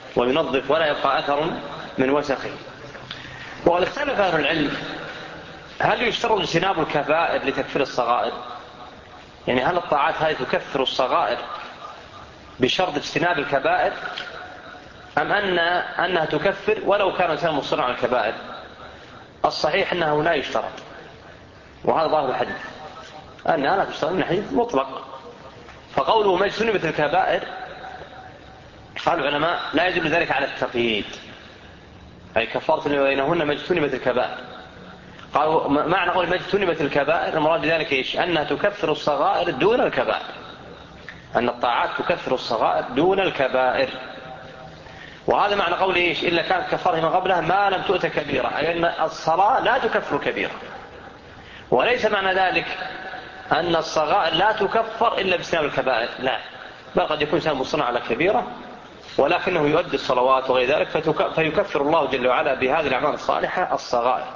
وينظف ولا يبقى أثر من وسخه. وقد اختلف أهل العلم هل يشترط اجتناب الكبائر لتكفير الصغائر؟ يعني هل الطاعات هذه تكفر الصغائر بشرط اجتناب الكبائر، أم أنها تكفر ولو كان الإنسان مصرا على الكبائر؟ الصحيح أنه لا يشترط، وهذا ظاهر الحديث أنها لا تشترط، من الحديث مطلق. فقوله ما اجتنبت الكبائر، قال العلماء لا يدل ذلك على التقييد، أي كفارة بينهن ما اجتنبت الكبائر. قالوا معنى قول ما اجتنبت الكبائر المراد بذلك إيش؟ أنها تكفر الصغائر دون الكبائر، أن الطاعات تكفر الصغائر دون الكبائر. وهذا معنى قول إيش؟ إلا كانت كفارة ما قبلها ما لم تؤت كبيرة، أي أن الصلاة لا تكفر كبيرة. وليس معنى ذلك أن الصغائر لا تكفر إلا باجتناب الكبائر، لا، بل قد يكون إنسان مصنع على كبيرة ولكنه يؤدي الصلوات وغير ذلك فيكفر الله جل وعلا بهذه الأعمال الصالحة الصغائر.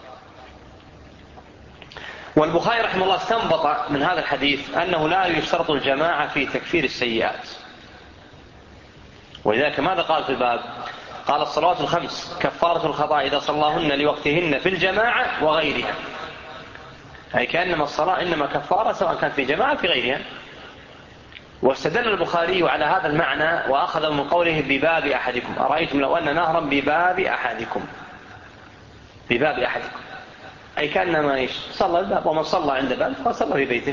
والبخاري رحمه الله استنبط من هذا الحديث أنه لا يشترط الجماعة في تكفير السيئات، ولذلك ماذا قال في الباب؟ قال الصلوات الخمس كفارة الخطأ إذا صلاهن لوقتهن في الجماعة وغيرها، أي كأنما الصلاة إنما كفارة سواء كانت في جماعة في غيرها. واستدل البخاري على هذا المعنى وأخذ من قوله بباب أحدكم، أرأيتم لو أن نهرا بباب أحدكم، بباب أحدكم، أي كأنما صلى الباب، ومن صلى عند باب فصلى في بيته.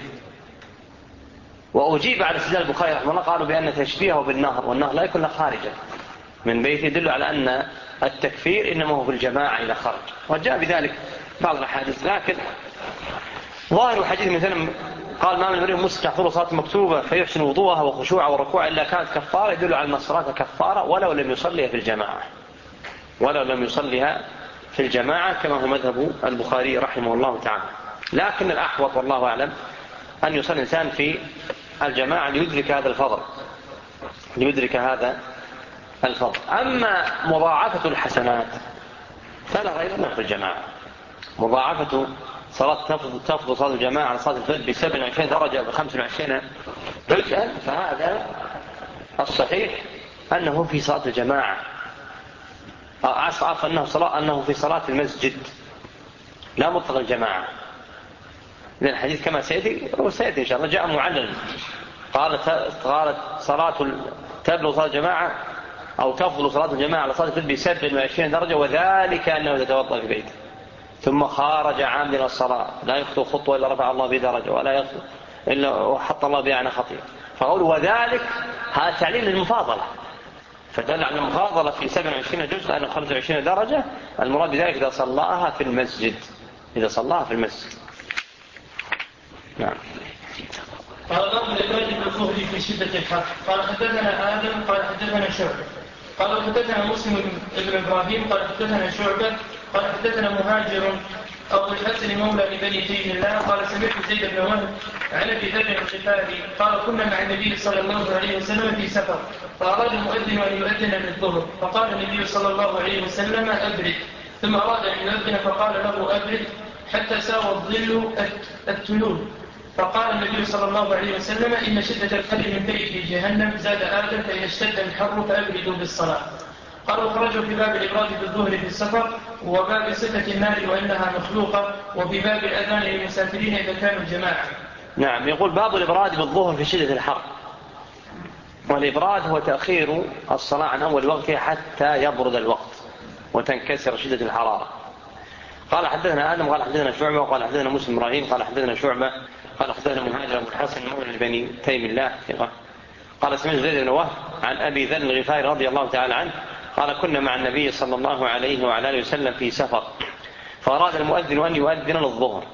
وأجيب على استدلال البخاري رحمه الله قالوا بأن تشبيهه بالنهر، والنهر لا يكون خارجا من بيته، يدل على أن التكفير إنما هو في الجماعة إلى خارج، وجاء بذلك بعض الأحاديث. لكن ظاهر الحديث مثلا قال ما من امرئ مسلم تحضره صلاة مكتوبة فيحسن وضوءها وخشوعها وركوعها إلا كانت كفارة، يدل على أن الصلاة كفارة ولو لم يصليها في الجماعة، ولو لم يصليها في الجماعة كما هو مذهب البخاري رحمه الله تعالى. لكن الأحوط والله أعلم أن يصلي الإنسان في الجماعة ليدرك هذا الفضل، ليدرك هذا الفضل. أما مضاعفة الحسنات فلا غير منها في الجماعة. مضاعفة صلاة تفضل صلاة الجماعة على صلاة الفجر ب27 درجة ب25 جزءا، فهذا الصحيح أنه في صلاة الجماعة، أصعف أنه في صلاة المسجد لا مطلق الجماعة، لأن الحديث كما سيأتي إن شاء الله جاء معلل، قالت صلاة تبلغ صلاة الجماعة أو تفضل صلاة الجماعة على صلاة الفجر ب27 درجة، وذلك أنه يتوضأ في بيته ثم خارج عاملا الصلاة لا يخطو خطوة إلا رفع الله بدرجة ولا يخطو إلا وحط الله بها خطيئة. فقول وذلك هذا تعليل للمفاضلة، فدل على المفاضلة في 27 جزء أو 25 درجة. المراد بذلك إذا صلاها في المسجد، إذا صلاها في المسجد. نعم. قال باب الإبراج بالظهر في شدة الحر. قال حدثنا آدم قال حدثنا شعبة قال حدثنا مسلم بن إبراهيم قال حدثنا شعبة قال حدثنا مهاجر أبو الحسن مولى لبني تيم الله قال سمعت زيد بن وهب عن أبي ذر الغفاري قال كنا مع النبي صلى الله عليه وسلم في سفر، فأراد المؤذن أن يؤذن للظهر، فقال النبي صلى الله عليه وسلم أبرد، ثم أراد أن يؤذن فقال له أبرد حتى ساوى الظل التلول، فقال النبي صلى الله عليه وسلم إن شدة الحر من فيح جهنم، زاد آدم فإن اشتد الحر فأبردوا بالصلاة. قالوا خرجوا في باب الإبراد بالظهر في السفر، وباب صفة النار وأنها مخلوقة، وفي باب الأذان للمسافرين إذا كانوا الجماعة. نعم. يقول باب الإبراد بالظهر في شدة الحر. والإبراد هو تأخير الصلاة عن أول وقتها حتى يبرد الوقت وتنكسر شدة الحرارة. قال حدثنا آدم قال حدثنا شعبة وقال حدثنا مسلم إبراهيم قال حدثنا شعبة قال حدثنا مهاجر أبو الحسن مولى لبني تيم الله قال سمعت زيد بن وهب عن أبي ذر الغفاري رضي الله تعالى عنه قال كنا مع النبي صلى الله عليه وعلى آله وسلم في سفر، فأراد المؤذن أن يؤذن للظهر،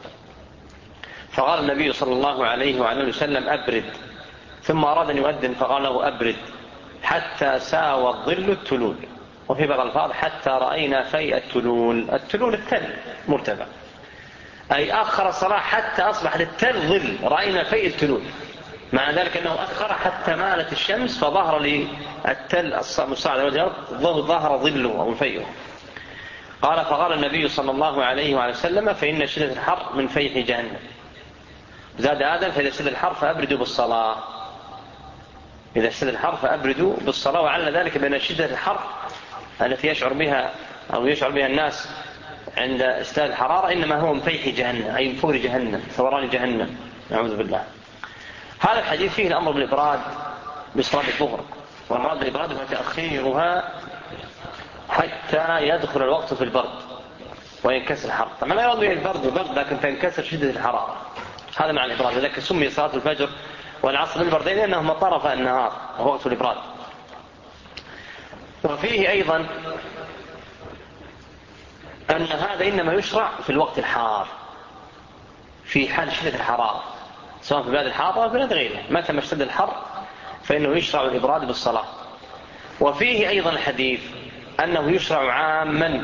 فقال النبي صلى الله عليه وعلى آله وسلم أبرد، ثم أراد أن يؤذن فقال له أبرد حتى ساوى الظل التلول، وفي بعض الألفاظ حتى رأينا في التلول. التلول التل مرتفع، أي أخر الصلاة حتى أصبح للتل ظل، رأينا في التلول، مع ذلك أنه أخر حتى مالت الشمس فظهر للتل المستعد والجرد ظهر ظله أو فيه. قال فقال النبي صلى الله عليه وعلى وسلم فإن شدة الحر من فيح جهنم، زاد آدم فإذا شدة الحر فأبردوا بالصلاة، إذا شدة الحر فأبردوا بالصلاة. وعلى ذلك بأن شدة الحر التي يشعر بها الناس عند اشتداد الحرارة إنما هو من فيح جهنم، أي من فور جهنم، ثوران جهنم، نعوذ بالله. هذا الحديث فيه الأمر بالإبراد بصلاة الظهر، والمراد بالإبراد هو تأخيرها حتى يدخل الوقت في البرد وينكسر الحر. طبعا لا يراد به البرد لكن تنكسر شدة الحرارة، هذا معنى الإبراد. لذلك سمي صلاة الفجر والعصر بالبردين لأنهما طرف النهار وهو وقت الإبراد. وفيه أيضا أن هذا إنما يشرع في الوقت الحار في حال شدة الحرارة، سواء في بلاد الحارة أو في بلاد غيرها. متى ما اشتد الحر فإنه يشرع الإبراد بالصلاة. وفيه أيضا الحديث أنه يشرع عاما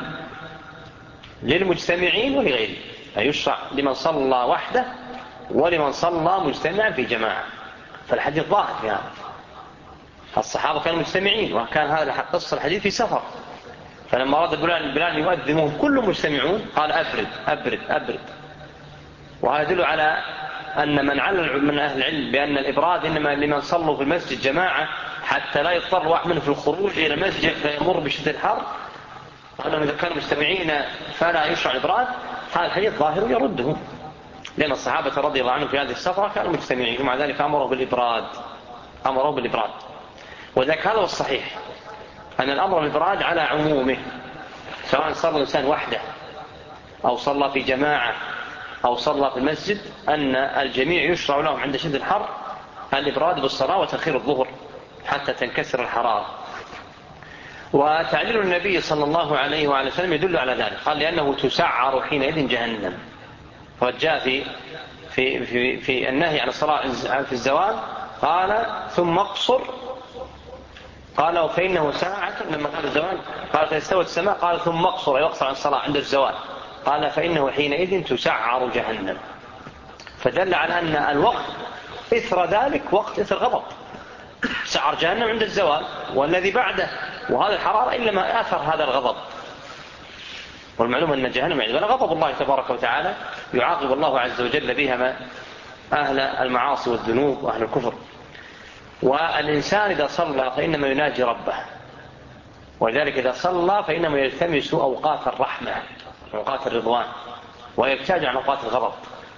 للمجتمعين ولغيره، يشرع لمن صلى وحده ولمن صلى مجتمعا في جماعة. فالحديث ظاهر في هذا. الصحابة كانوا مجتمعين، وكان هذا قصة الحديث في سفر، فلما أراد بلال يؤذن وهم كلهم مجتمعون قال أبرد أبرد أبرد. وهذا يدل على أن من علم من أهل العلم بأن الإبراد إنما لمن صلوا في المسجد جماعة حتى لا يضطر واحد منهم في الخروج إلى المسجد فيمر بشدة الحر، وأنهم إذا كانوا مجتمعين فلا يشرع الإبراد. هذا الحديث ظاهر يرده، لأن الصحابة رضي الله عنهم في هذه السفرة كانوا مجتمعين، ومع ذلك أمروا بالإبراد. وذلك هذا هو الصحيح، أن الأمر بالإبراد على عمومه، سواء صلى الإنسان وحده أو صلى في جماعة أو صلى في المسجد، أن الجميع يشرع لهم عند شدة الحر الإبراد بالصلاة وتأخير الظهر حتى تنكسر الحرارة. وتعليل النبي صلى الله عليه وعلى وسلم يدل على ذلك، قال لأنه تسعر حينئذ جهنم. وجاء في النهي عن الصلاة في الزوال قال ثم اقصر، قال فإنه ساعة. لما قال الزوال قال فاستوت السماء، قال ثم اقصر، يقصر عن الصلاة عند الزوال، قال فإنه حينئذ تسعر جهنم. فدل على أن الوقت إثر ذلك وقت إثر غضب، سعر جهنم عند الزوال، والذي بعده وهذا الحرارة إنما آثر هذا الغضب. والمعلوم أن جهنم يعني غضب الله تبارك وتعالى يعاقب الله عز وجل بها أهل المعاصي والذنوب وأهل الكفر. والإنسان إذا صلى فإنما يناجي ربه، ولذلك إذا صلى فإنما يلتمس أوقات الرحمة أوقات الرضوان ويبتعد عن أوقات الغضب.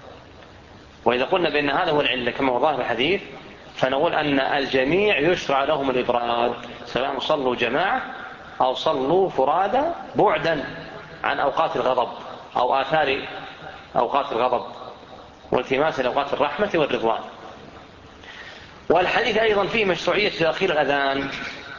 وإذا قلنا بأن هذا هو العلة كما هو ظاهر الحديث، فنقول أن الجميع يشرع لهم الإبراد، سواء صلوا جماعة أو صلوا فرادى، بعدا عن أوقات الغضب أو آثار أوقات الغضب، والتماس أوقات الرحمة والرضوان. والحديث أيضا فيه مشروعية تأخير الأذان،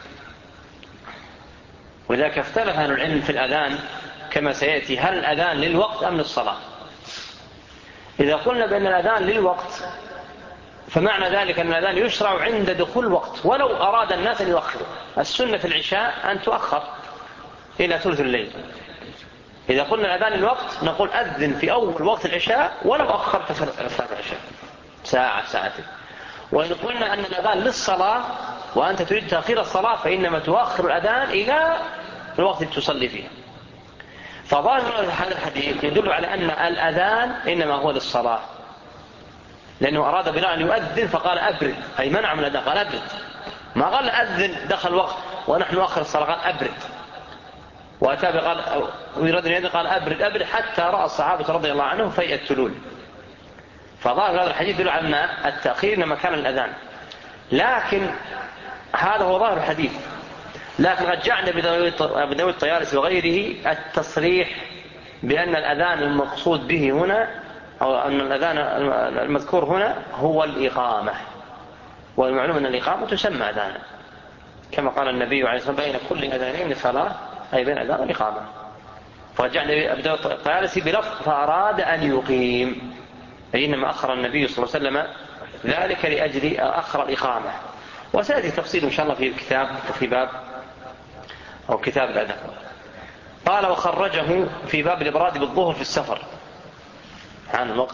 وذلك اختلف أهل العلم في الأذان كما سيأتي، هل الأذان للوقت أم للصلاة؟ إذا قلنا بأن الأذان للوقت فمعنى ذلك أن الأذان يشرع عند دخول الوقت، ولو أراد الناس أن يؤخروا. السنة في العشاء أن تؤخر إلى ثلث الليل. إذا قلنا الأذان للوقت نقول أذن في أول وقت العشاء ولو أخرت صلاة العشاء ساعة ساعتين. وإن قلنا أن الأذان للصلاة وأنت تريد تأخير الصلاة فإنما تؤخر الأذان إلى الوقت اللي تصلي فيه. فظاهر هذا الحديث يدل على أن الأذان إنما هو للصلاة، لأنه أراد بلال أن يؤذن فقال أبرد، أي منع من الأذان، قال أبرد، ما قال أذن دخل وقت ونحن نؤخر الصلاة، قال أبرد. وأتى قال ويرد أن يؤذن قال أبرد أبرد حتى رأى الصحابة رضي الله عنهم فيء التلول. فظاهر هذا الحديث يدل على أن التأخير إنما كان الأذان، لكن هذا هو ظاهر الحديث. لكن قد جاء ابن داود الطيالسي وغيره التصريح بأن الأذان المقصود به هنا أو أن الأذان المذكور هنا هو الإقامة، والمعلوم أن الإقامة تسمى أذانا، كما قال النبي عليه الصلاة والسلام بين كل أذانين صلاة، أي بين الأذان والإقامة. فجاء ابن داود الطيالسي بلفظ فأراد أن يقيم، أي إنما أخر النبي صلى الله عليه وسلم ذلك لأجل أخر الإقامة. وسيأتي تفصيل إن شاء الله في الكتاب في باب أو كتاب الأذان. قال وخرجه في باب الإبراد بالظهر في السفر. عن الوقت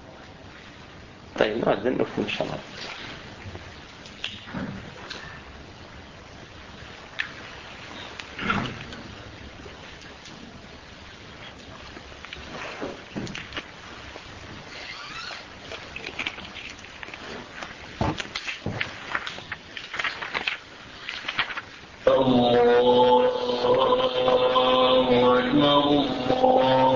طيب نؤذن نكمل إن شاء الله. الله أكبر الله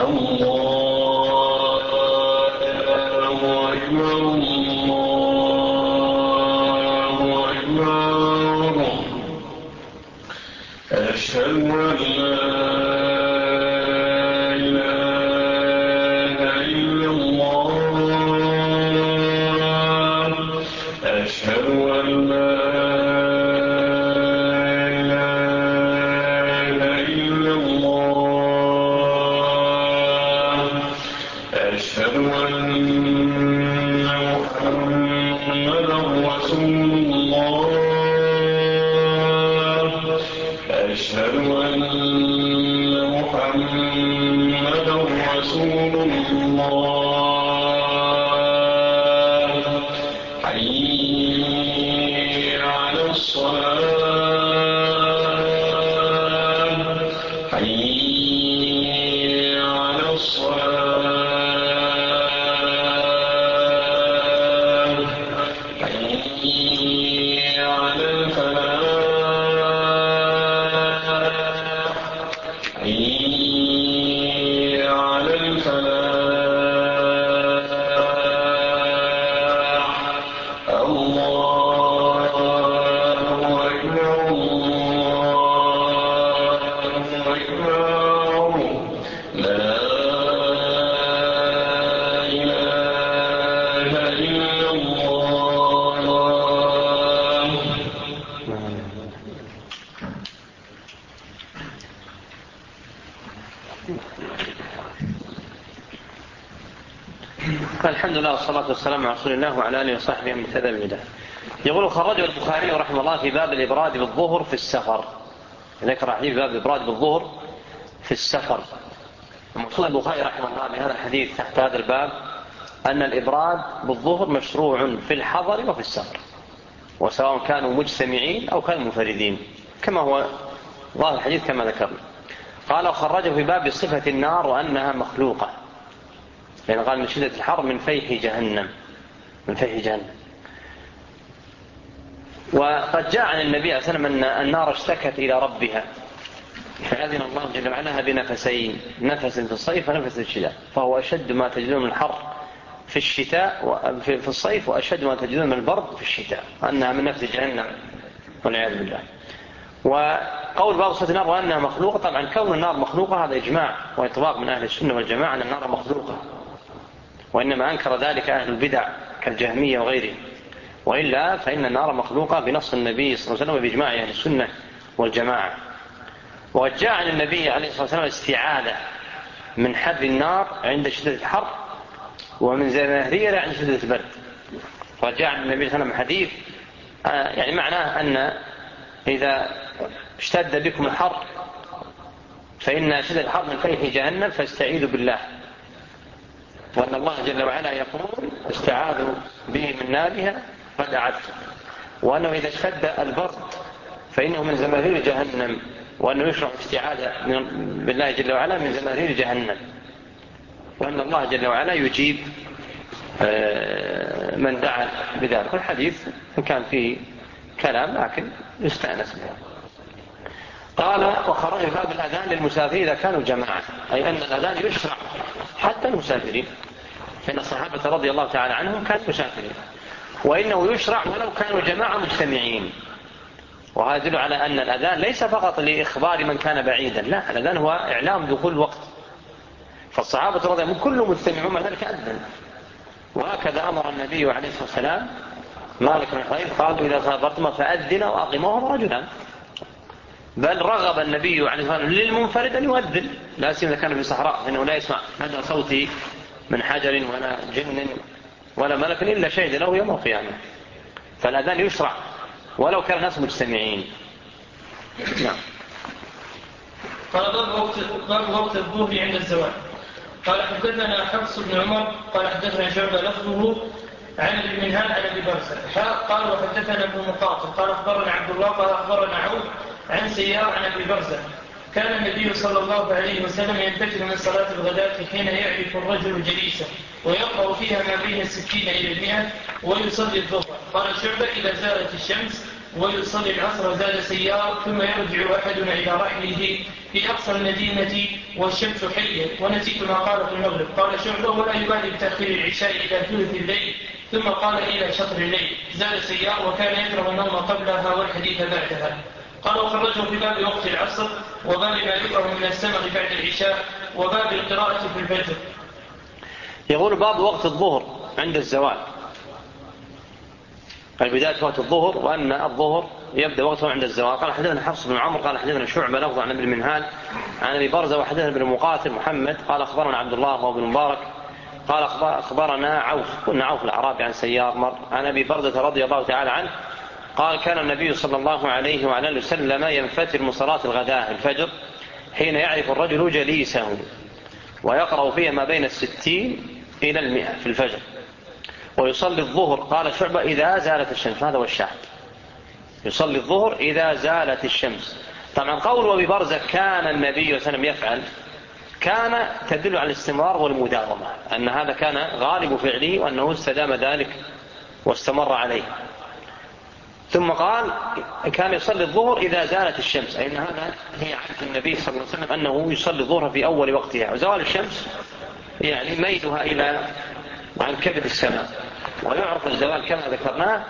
الحمد لله والصلاة والسلام على رسول الله وعلى آله وصحبه من اهتدى بهداه. يقول خرجه البخاري رحمه الله في باب الإبراد بالظهر في السفر. ذكر حديث باب الإبراد بالظهر في السفر. المقصود البخاري رحمه الله بهذا الحديث تحت هذا الباب أن الإبراد بالظهر مشروع في الحضر وفي السفر، وسواء كانوا مجتمعين أو كانوا منفردين، كما هو ظاهر الحديث كما ذكرنا. قال وخرجه في باب صفة النار وأنها مخلوقة، لأن قال من شدة الحر من فيح جهنم، من فيح جهنم. وقد جاء عن النبي عليه الصلاة والسلام أن النار اشتكت إلى ربها فأذن الله جل وعلا بنفسين، نفس في الصيف ونفس في الشتاء، فهو أشد ما تجدون من الحر في الشتاء في الصيف، وأشد ما تجدون من البرد في الشتاء، أنها من نفس جهنم والعياذ بالله. وقول بعض صفة النار وأنها مخلوقة، طبعا كون النار مخلوقة هذا إجماع وإطباق من أهل السنة والجماعة أن النار مخلوقة، وإنما أنكر ذلك أهل البدع كالجهمية وغيرهم، وإلا فإن النار مخلوقة بنص النبي صلى الله عليه وسلم وبإجماع أهل السنة والجماعة. وقد جاء عن النبي عليه الصلاة والسلام استعاذة من حر النار عند شدة الحر ومن زمهريرة عند شدة البرد. وقد جاء عن النبي صلى الله عليه وسلم حديث يعني معناه أن إذا اشتد بكم الحر فإن شدة الحر من فيح جهنم فاستعيذوا بالله، وأن الله جل وعلا يقول استعاذوا به من نارها قد أعدتم، وأنه إذا اشتد البرد فإنه من زمهرير جهنم، وأنه يشرع استعاذة بالله جل وعلا من زمهرير جهنم، وأن الله جل وعلا يجيب من دعا بذلك. الحديث كان فيه كلام لكن يستأنس به. قال وخرج باب الأذان للمسافرين إذا كانوا جماعة، أي أن الأذان يشرع حتى المسافرين، فإن الصحابة رضي الله تعالى عنهم كانوا مسافرين، وإنه يشرع ولو كانوا جماعة مجتمعين. وهذا يدل على أن الأذان ليس فقط لإخبار من كان بعيدا، لا، الأذان هو إعلام دخول الوقت، فالصحابة رضي الله عنهم كلهم مجتمعون مع ذلك أذن. وهكذا أمر النبي عليه الصلاة والسلام مالك بن حويرث قالوا إذا سافرتم فأذن وأقيموهم رجلان، بل رغب النبي عليه الصلاة والسلام للمنفرد أن يؤذن، لا سيما إذا كان في صحراء فإنه لا يسمع هذا صوتي من حجر ولا جن ولا ملك إلا شهد له يوم القيامة، فالأذان يشرع ولو كان الناس مجتمعين. نعم. قال باب وقت الظهر عند الزوال. قال حدثنا حفص بن عمر قال حدثنا شعبة لفظه عن ابن منهال عن ابي برزة قال وحدثنا ابن مقاتل قال اخبرنا عبد الله قال اخبرنا عوف عن سيار عن ابي برزة كان النبي صلى الله عليه وسلم ينتكر من صلاة الغداة حين يعرف الرجل جليسا ويقرأ فيها ما بين 60 إلى 100 ويصلي الظهر. قال شعبة إذا زالت الشمس ويصلي العصر زاد سيار ثم يرجع أحدنا إلى رحله في أقصى المدينة والشمس حية ونسيت ما قال في المغرب. قال شعبة ولا يبالي بتأخير العشاء إلى ثلث الليل ثم قال إلى شطر الليل زاد سيار وكان يكره النوم قبلها والحديث بعدها. قال وخرجه في باب وقت العصر وباب ما يكره من السمع بعد العشاء وباب القراءة في الفجر. يقول باب وقت الظهر عند الزوال، بداية وقت الظهر، وأن الظهر يبدأ وقته عند الزوال. قال حدثنا حفص بن عمرو قال حدثنا شعبة لفظ عن ابن المنهال عن أبي برزة وحدثنا ابن مقاتل محمد قال أخبرنا عبد الله وابن مبارك قال أخبرنا عوف، كنا عوف الأعرابي عن سيار مر عن أبي برزة رضي الله تعالى عنه قال كان النبي صلى الله عليه وعلى آله وسلم ينفتر من صلاة الغداء الفجر حين يعرف الرجل جليسه ويقرأ فيها ما بين 60 إلى 100 في الفجر، ويصلي الظهر قال شعبة إذا زالت الشمس. هذا هو الشاهد، يصلي الظهر إذا زالت الشمس. طبعا قول أبي برزة كان النبي صلى الله عليه وسلم يفعل، كان تدل على الاستمرار والمداومة، أن هذا كان غالب فعله وأنه استدام ذلك واستمر عليه. ثم قال كان يصلي الظهر إذا زالت الشمس، أي أن هذا هي عادة النبي صلى الله عليه وسلم أنه يصلي الظهر في أول وقتها، وزوال الشمس يعني ميلها إلى عن كبد السماء. ويعرف الزوال كما ذكرناه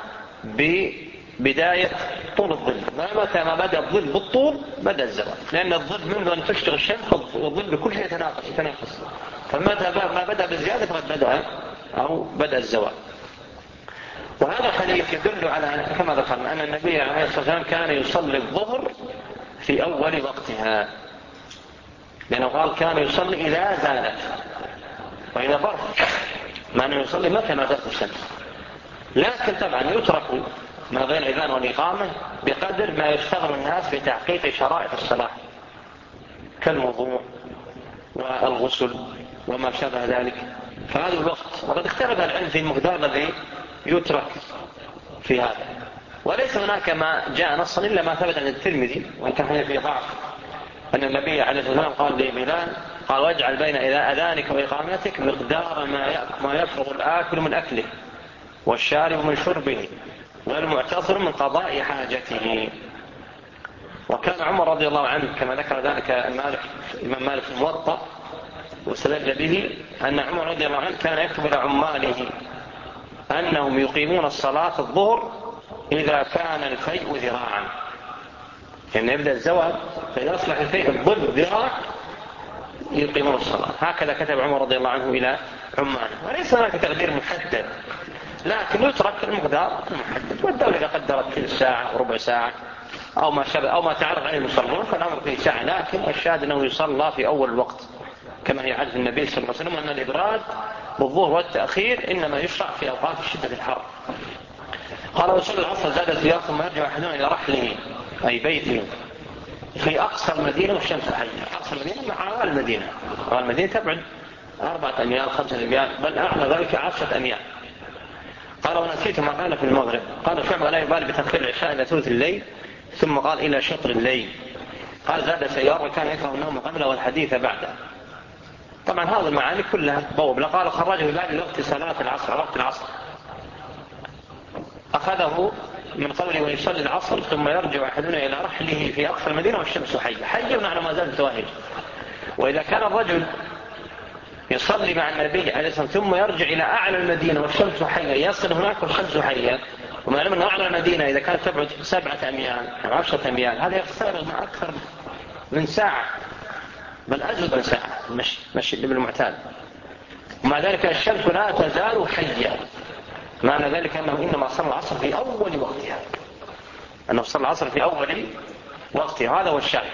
ببداية طول الظل، متى ما بدأ الظل بالطول بدأ الزوال، لأن الظل منذ أن تشتغل الشمس والظل بكل شيء يتناقص، فمتى ما بدأ بالزيادة فقد بدأ الزوال. وهذا الحديث يدل على كما ذكرنا أن النبي عليه الصلاة والسلام كان يصلي الظهر في أول وقتها، لأنه قال كان يصلي إذا زالت، وإذا فرق ما أنه يصلي متى ما زالت الشمس. لكن طبعا يترك ما بين الأذان والإقامة بقدر ما يشتغل الناس في تحقيق شرائط الصلاة كالوضوء والغسل وما شابه ذلك، فهذا الوقت. وقد اختلف العلم في المقدار الذي يترك في هذا، وليس هناك ما جاء نصا إلا ما ثبت عن الترمذي، وإن كان فيه ضعف، أن النبي عليه الصلاة والسلام قال لبلال قال واجعل بين أذانك وإقامتك مقدار ما يفرغ الآكل من أكله والشارب من شربه والمعتصر من قضاء حاجته. وكان عمر رضي الله عنه كما ذكر ذلك الإمام مالك في الموطأ واستدل به أن عمر رضي الله عنه كان يكتب إلى عماله أنهم يقيمون الصلاة الظهر إذا كان الفيء ذراعا، يعني يبدأ الزوال فإذا أصبح الفيء الظل ذراع يقيمون الصلاة. هكذا كتب عمر رضي الله عنه إلى عماله، وليس هناك تقدير محدد، لكن يترك المقدار المحدد، والدولة إذا قدرت كل ساعة وربع ساعة أو ما شابه أو ما تعرض عليه المصلون فالأمر فيه ساعة، لكن الشاهد أنه يصلى في أول الوقت كما هي عادة النبي صلى الله عليه وسلم، أن الإبراد بالظهر والتأخير إنما يشرع في أوقات شدة الحر. قال وصلى العصر زاد الزيار ثم يرجع أحدنا إلى رحله أي بيته في أقصى المدينة والشمس حية. أقصى المدينة مع المدينة، والمدينة تبعد 4 أميال 5 أميال بل أعلى ذلك 10 أميال. قال ونسيت ما قال في المغرب. قال شعبة لا يبالي بتأخير العشاء إلى ثلث الليل ثم قال إلى شطر الليل. قال زاد سيار وكان يكره النوم قبله والحديث بعده. طبعا هذه المعاني كلها بوب. قال خرجه ببالي وقت صلاة العصر، وقت العصر أخذه من قوله ويصلي العصر ثم يرجع أحدنا إلى رحله في أقصى المدينة والشمس حية. حية على ما زال تواهج. وإذا كان الرجل يصلي مع النبي عليه الصلاة والسلام ثم يرجع إلى أعلى المدينة والشمس حية، يصل هناك والشمس حية، وما علم أن أعلى المدينة إذا كانت تبعد 7 أميال أو 10 أميال هذا يستغرق مع أكثر من ساعة بل أزيد من ساعة مشي بالمعتاد، ومع ذلك الشمس لا تزال حية. معنى ذلك أنه إنما صلى العصر في أول وقتها، أنه صلى العصر في أول وقتها، هذا هو الشاهد.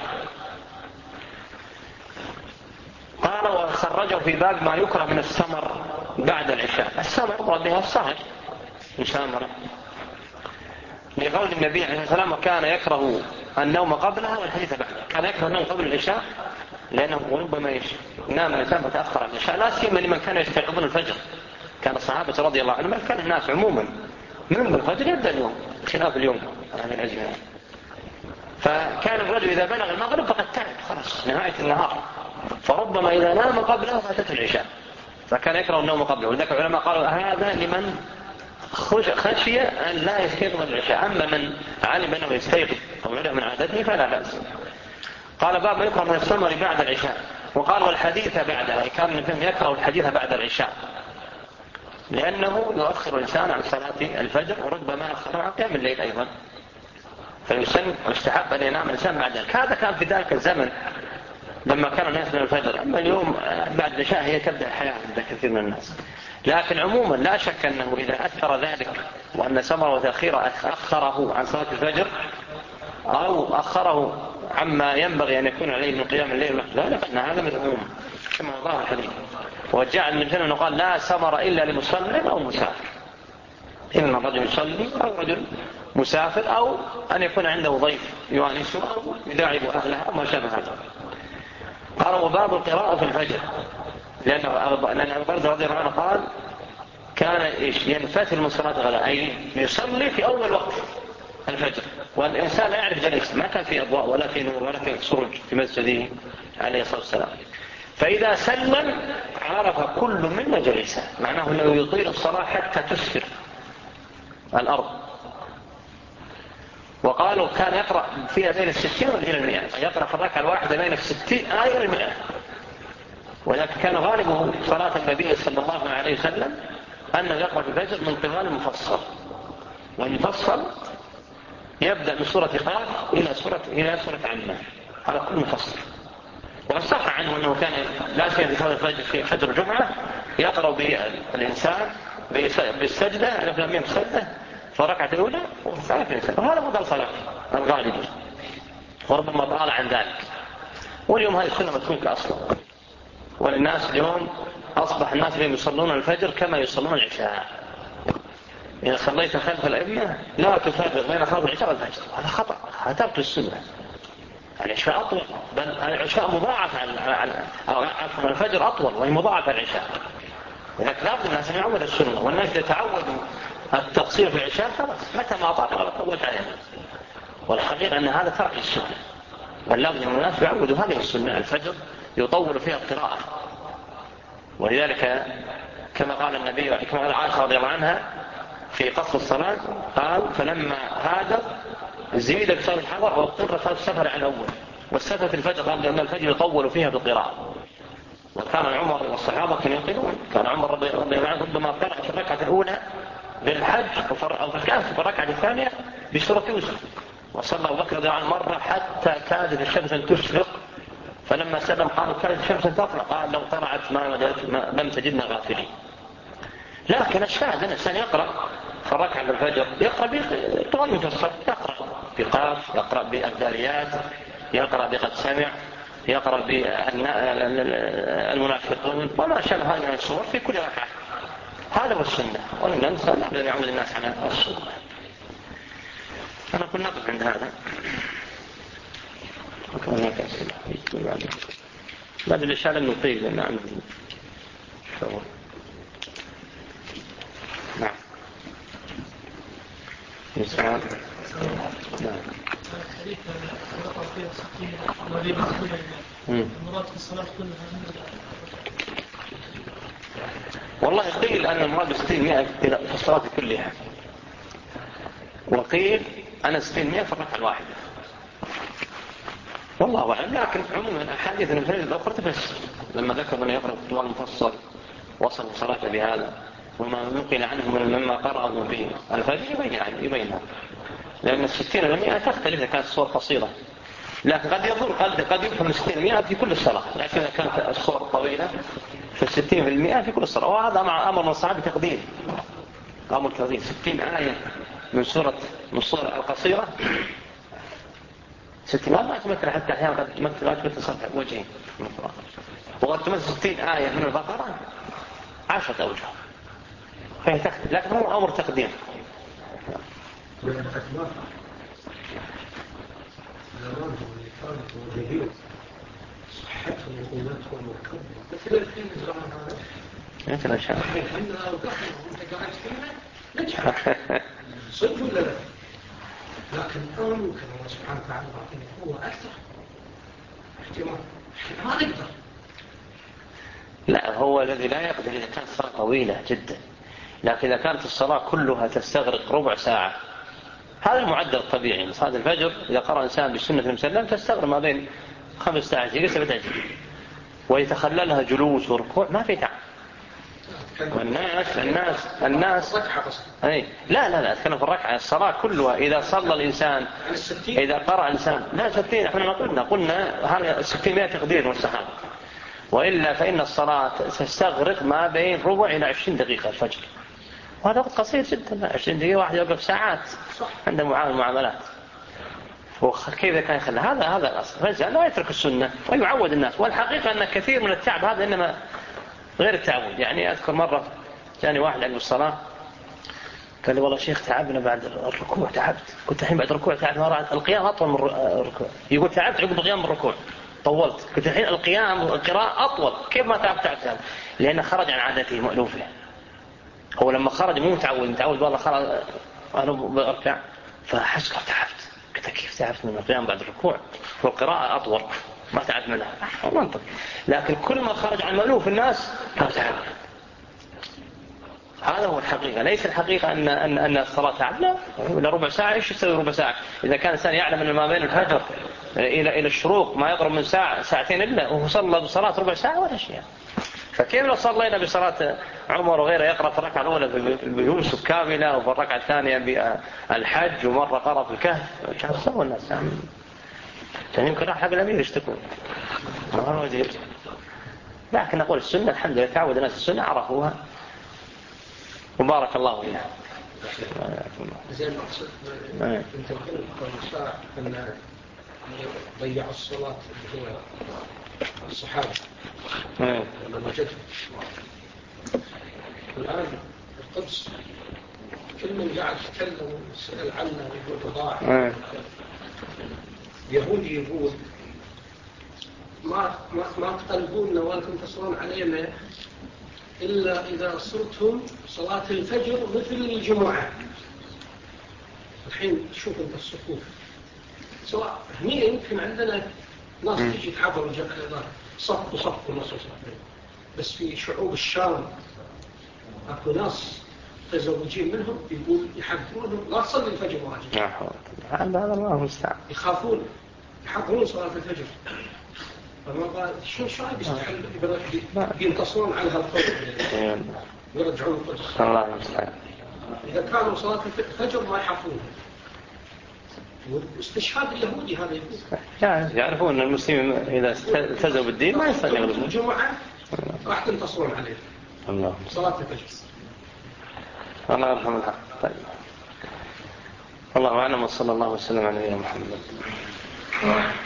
قال وخرجه في باب ما يكره من السمر بعد العشاء. السمر ربها السهر إن شاء الله، لقول النبي عليه الصلاة والسلام وكان يكره النوم قبلها والحديث بعدها. كان يكره النوم قبل العشاء لأنه ربما نام الإنسان متأخر عن العشاء، لا سيما لمن كان يستيقظون الفجر. كان الصحابة رضي الله عنهم كان الناس عموما من الفجر يبدأ اليوم خلاف اليوم هذا العزم، فكان الرجل إذا بلغ المغرب فقد تعب خلاص نهاية النهار، فربما إذا نام قبله فاتته العشاء، فكان يكره النوم قبله. ولذلك العلماء قالوا هذا لمن خشية أن لا يستيقظ العشاء. أما من علم أنه يستيقظ أو يدع من عادته فلا بأس. قال باب ما يكره من السمر بعد العشاء. وقال والحديث بعدها، كان من فهم يكره الحديث بعد العشاء لأنه يؤخر الإنسان عن صلاة الفجر، وربما أخر عن قيام الليل أيضا، فيسن ويستحب أن ينام الإنسان بعد ذلك. هذا كان في ذلك الزمن لما كان الناس من الفجر. أما اليوم بعد العشاء هي تبدأ الحياة عند كثير من الناس. لكن عموما لا شك أنه إذا أثر ذلك وأن سمر وتأخيره أخره عن صلاة الفجر أو أخره عما ينبغي أن يكون عليه من قيام الليل ذلك، أن هذا مذموم كما وضعه الحديث. وجعل من جنة قال لا سمر إلا لمصلي أو مسافر، إما رجل يصلي أو رجل مسافر أو أن يكون عنده ضيف يؤانسه أو يداعب أهلها أو ما شابه هذا. قال وباب القراءة في الفجر، لأن أبو برزة رضي الله عنه قال كان ينفتل من صلاة الغداء، أي يصلي في أول وقت الفجر والإنسان لا يعرف جلسه، ما كان في أضواء ولا في نور ولا في سرج في مسجده عليه الصلاة والسلام. فإذا سلم عرف كل منا جلسه، معناه أنه يطيل الصلاة حتى تسفر الأرض. وقالوا كان يقرأ فيها بين 60 إلى 100، يقرأ في الركعة الواحدة بين 60 آية إلى 100. ولكن كان غالبه صلاة النبي صلى الله عليه وسلم أنه يقرأ في الفجر من طوال المفصل، والمفصل يبدأ من سورة قاف إلى سورة عامة على كل مفصل. وصح عنه أنه كان لا شيء في صلاة الفجر في فجر الجمعة يقرأ بالإنسان بالسجدة ألف لام ميم السجدة في الركعة الأولى والثالثة، وهذا مدى صلاة الغالب، وربما طال عن ذلك. واليوم هذه السنة متروكة أصلا، والناس اليوم أصبح الناس اليوم يصلون الفجر كما يصلون العشاء. إذا صليت خلف الأئمة لا تفرق بين صلاة العشاء والفجر، هذا خطأ، هذا ترك السنة. العشاء أطول، بل العشاء مضاعف عن الفجر أطول وهي مضاعف العشاء. لذلك لابد الناس أن يعودوا السنة، والناس يتعودوا التقصير في العشاء خلاص متى ما أطاق على طول عليها. والحقيقة أن هذا ترك السنة، بل لابد أن الناس يعودوا هذه السنة. الفجر يطول فيها القراءة، ولذلك كما قال النبي كما قال عائشة رضي الله عنها في قصر الصلاة قال فلما هاجر زيد بسبب الحضر واضطر صلاة السفر عن أول، والسفر في الفجر قال لأن الفجر يطول فيها بالقراءة. وكان عمر والصحابة كانوا يقولون، كان عمر رضي الله عنه ربما قرأ في الركعة الأولى بالحج أو في الركعة الثانية بسورة يوسف. وصلى أبو بكر رضي الله عنه مرة حتى كادت الشمس أن تشرق، فلما سلم قال كانت الشمس أن تطلع، قال لو طلعت ما لم تجدنا غافلين. لكن الشاهد أن الإنسان يقرأ في الركعة الفجر يقرأ بطول مفصل، يقرأ بقاف، يقرأ بالذاريات، يقرأ بقد سمع، يقرأ بالمنافقون وما شابه هذه من السور في كل ركعة. هذا هو السنة، وإن الإنسان لا يعود الناس على السنة. أنا كنا نقف عند هذا. بعد الإشارة النطيق لأن عندي شغل. نعم يسعى. نعم المراد في الصلاة كلها. والله قيل أن المراد 60 في الصلاة كلها، وقيل أنا 60 في الركعة الواحدة، والله أعلم. لكن عموما أحاديث الفجر الأخرى تفسر لما ذكر من يقرأ الطوال المفصل وصل صلاة بهذا، وما نقل عنه مما قرأه في الفجر يبينها، لأن 60 تختلف إذا كانت الصور قصيرة، لكن قد يفهم 60 في كل الصلاة، لكن إذا كانت الصور طويلة ف60% في كل الصلاة. وهذا مع أمر من الصحابة تقدير، أمر تقدير 60 آية من الصورة القصيرة 60 ما تمثل، حتى أحيانا قد تمثل سطح وجهين من القرآن، وقد تمثل 60 آية من البقرة 10 أوجه، فهي تختلف، لكن هو أمر تقدير. انت لا شاء صدق ولا لا؟ لكن ممكن الله سبحانه وتعالى هو أكثر احتمال ما نقدر. لا، هو الذي لا يقدر إذا كانت صلاة طويلة جدا. لكن إذا كانت الصلاة كلها تستغرق ربع ساعة، هذا المعدل الطبيعي. صلاة الفجر إذا قرأ إنسان بالسنة المسلم تستغرق ما بين 15 دقيقة 17 دقيقة، ويتخللها جلوس وركوع ما في تعب. والناس أي لا أتكلم في الركعة. الصلاة كلها إذا صلى الإنسان، إذا قرأ الإنسان لا 60، احنا قلنا هذا 600 تقدير والصحابة، وإلا فإن الصلاة تستغرق ما بين ربع إلى 20 دقيقة الفجر، وهذا وقت قصير جدا. 20 دقيقة واحد يوقف ساعات عنده معاملات، وكيف كان يخلى هذا الأصل. فالإنسان لا يترك السنة ويعود الناس. والحقيقة أن كثير من التعب هذا إنما غير التعود. يعني أذكر مرة جاني واحد عند الصلاة قال لي والله شيخ تعبنا بعد الركوع، تعبت. كنت الحين بعد الركوع تعبت، مرة القيام أطول من الركوع. يقول تعبت عقب القيام من الركوع، طولت. كنت الحين القيام والقراءة أطول. كيف ما تعبت؟ لأنه خرج عن عادته مألوفة. هو لما خرج مو متعود والله خرج أنا بركع فحس تعبت. قلت كيف تعبت من القيام بعد الركوع والقراءة أطول؟ ما تعب منها منطق. لكن كل ما خرج عن مألوف الناس لا تعب. هذا هو الحقيقة. ليس الحقيقة أن الصلاة تعب، لا ربع ساعة. إيش يسوي ربع ساعة إذا كان الإنسان يعلم أن ما بين الفجر إلى الشروق ما يقرب من ساعة ساعتين إلا، وهو صلى بصلاة ربع ساعة ولا شيء. فكيف لو صلينا بصلاة عمر وغيره يقرأ في الركعة الأولى بيوسف كاملة، وفي الركعة الثانية بالحج، ومرة قرأ في الكهف، كان سوى الناس كان يمكن راح حق الأمير يشتكون. لكن نقول السنة الحمد لله تعود الناس السنة عرفوها وبارك الله فيها. زي ما أقصد أنت قلت المشاع أن ضيعوا الصلاة اللي هو الصحابة لما وجدهم. الآن القدس كل من قاعد يتكلم ويسأل عنه ويقول ضاع. يهودي يقول ما تقلبون وانتم تصلون علينا إلا إذا صرتم صلاة الفجر مثل الجمعة. الحين تشوف أنت الصفوف سواء هني يمكن عندنا ناس تيجي تحضر صف وصف ونص وصفين، بس في شعوب الشام أكو ناس تزوجين منهم يقول يحضرونهم لا تصلي الفجر واجب. هذا الله المستعان. يخافون يحضرون صلاة الفجر. فما قال شو بيستحل بينتصرون على هالقول يرجعون القدس. الله المستعان. إذا كانوا صلاة الفجر ما يحافظون. واستشهاد اليهودي هذا يقول يعرفون أن المسلمين إذا التزموا بالدين ما يصلي يغلبون. الجمعة راح تنتصرون عليه. الله. صلاة الفجر. الله يرحم الحق. طيب. الله أعلم وصلى الله وسلم على نبينا محمد.